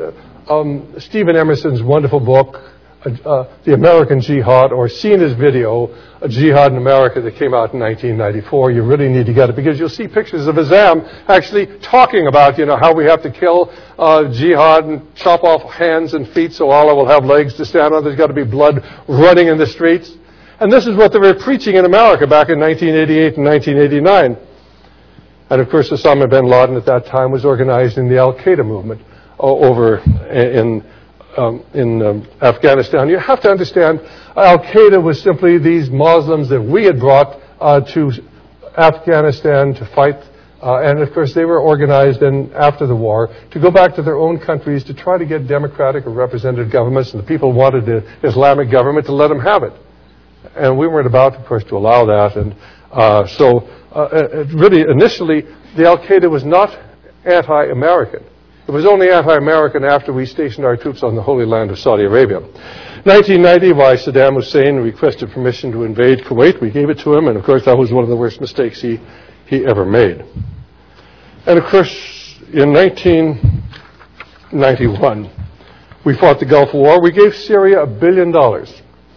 um, Stephen Emerson's wonderful book, uh, The American Jihad, or seen his video, A Jihad in America, that came out in nineteen ninety-four. You really need to get it because you'll see pictures of Azzam actually talking about, you know, how we have to kill uh, jihad and chop off hands and feet so Allah will have legs to stand on. There's got to be blood running in the streets. And this is what they were preaching in America back in nineteen eighty-eight and nineteen eighty-nine. And of course, Osama bin Laden at that time was organizing the Al-Qaeda movement uh, over in um, in um, Afghanistan. You have to understand, Al-Qaeda was simply these Muslims that we had brought uh, to Afghanistan to fight. Uh, and of course, they were organized then after the war to go back to their own countries to try to get democratic or representative governments. And the people wanted the Islamic government to let them have it. And we weren't about, of course, to allow that. And uh, so uh, it really, initially, the Al-Qaeda was not anti-American. It was only anti-American after we stationed our troops on the Holy Land of Saudi Arabia. nineteen ninety, why Saddam Hussein requested permission to invade Kuwait. We gave it to him, and of course that was one of the worst mistakes he, he ever made. And of course, in nineteen ninety-one, we fought the Gulf War. We gave Syria a billion dollars.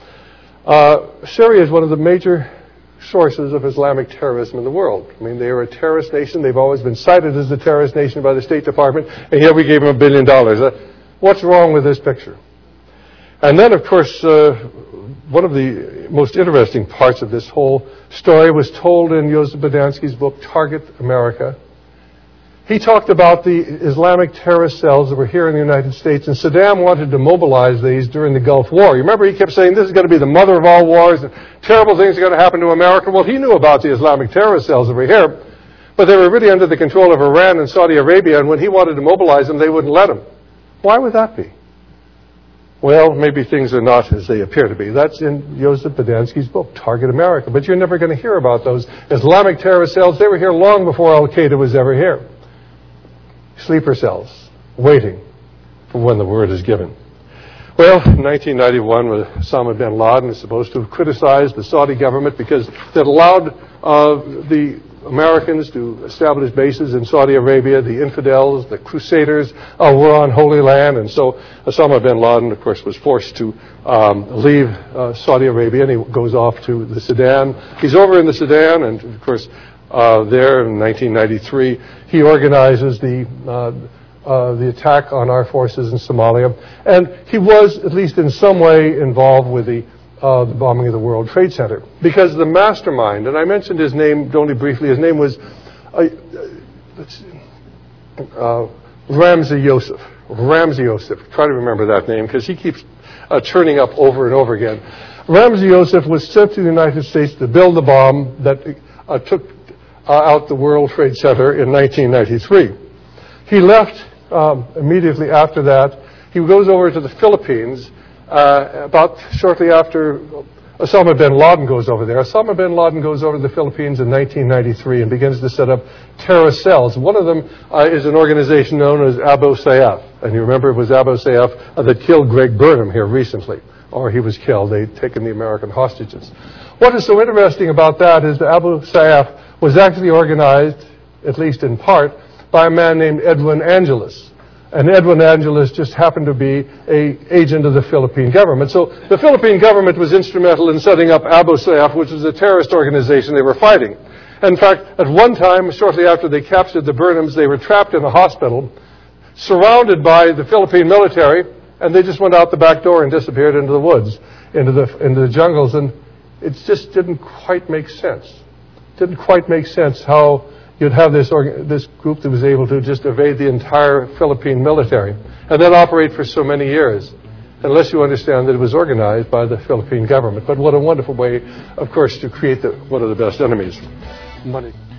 Uh, Syria is one of the major sources of Islamic terrorism in the world. I mean, they are a terrorist nation. They've always been cited as a terrorist nation by the State Department, and yet we gave them a billion dollars. Uh, what's wrong with this picture? And then, of course, uh, one of the most interesting parts of this whole story was told in Joseph Bodansky's book, Target America. He talked about the Islamic terrorist cells that were here in the United States, and Saddam wanted to mobilize these during the Gulf War. You remember he kept saying this is going to be the mother of all wars, and terrible things are going to happen to America. Well, he knew about the Islamic terrorist cells that were here, but they were really under the control of Iran and Saudi Arabia, and when he wanted to mobilize them, they wouldn't let him. Why would that be? Well, maybe things are not as they appear to be. That's in Joseph Bodansky's book, Target America. But you're never going to hear about those Islamic terrorist cells. They were here long before Al-Qaeda was ever here. Sleeper cells, waiting for when the word is given. Well, in nineteen ninety-one, when Osama bin Laden is supposed to have criticized the Saudi government because it allowed uh, the Americans to establish bases in Saudi Arabia. The infidels, the crusaders uh, were on Holy Land, and so Osama bin Laden, of course, was forced to um, leave uh, Saudi Arabia, and he goes off to the Sudan. He's over in the Sudan, and of course, Uh, there in nineteen ninety-three, he organizes the uh, uh, the attack on our forces in Somalia, and he was, at least in some way, involved with the, uh, the bombing of the World Trade Center, because the mastermind, and I mentioned his name only briefly, his name was uh, let's see, uh, Ramzi Youssef. Ramzi Youssef. Try to remember that name, because he keeps uh, turning up over and over again. Ramzi Youssef was sent to the United States to build the bomb that uh, took Uh, out the World Trade Center in nineteen ninety-three. He left um, immediately after that. He goes over to the Philippines uh, about shortly after Osama bin Laden goes over there. Osama bin Laden goes over to the Philippines in nineteen ninety-three and begins to set up terrorist cells. One of them uh, is an organization known as Abu Sayyaf. And you remember it was Abu Sayyaf uh, that killed Greg Burnham here recently. Or he was killed. They'd taken the American hostages. What is so interesting about that is that Abu Sayyaf was actually organized, at least in part, by a man named Edwin Angeles. And Edwin Angeles just happened to be an agent of the Philippine government. So the Philippine government was instrumental in setting up Abu Sayyaf, which was a terrorist organization they were fighting. And in fact, at one time, shortly after they captured the Burnhams, they were trapped in a hospital, surrounded by the Philippine military, and they just went out the back door and disappeared into the woods, into the, into the jungles, and it just didn't quite make sense. Didn't quite make sense how you'd have this orga- this group that was able to just evade the entire Philippine military and then operate for so many years, unless you understand that it was organized by the Philippine government. But what a wonderful way, of course, to create the, one of the best enemies. Money.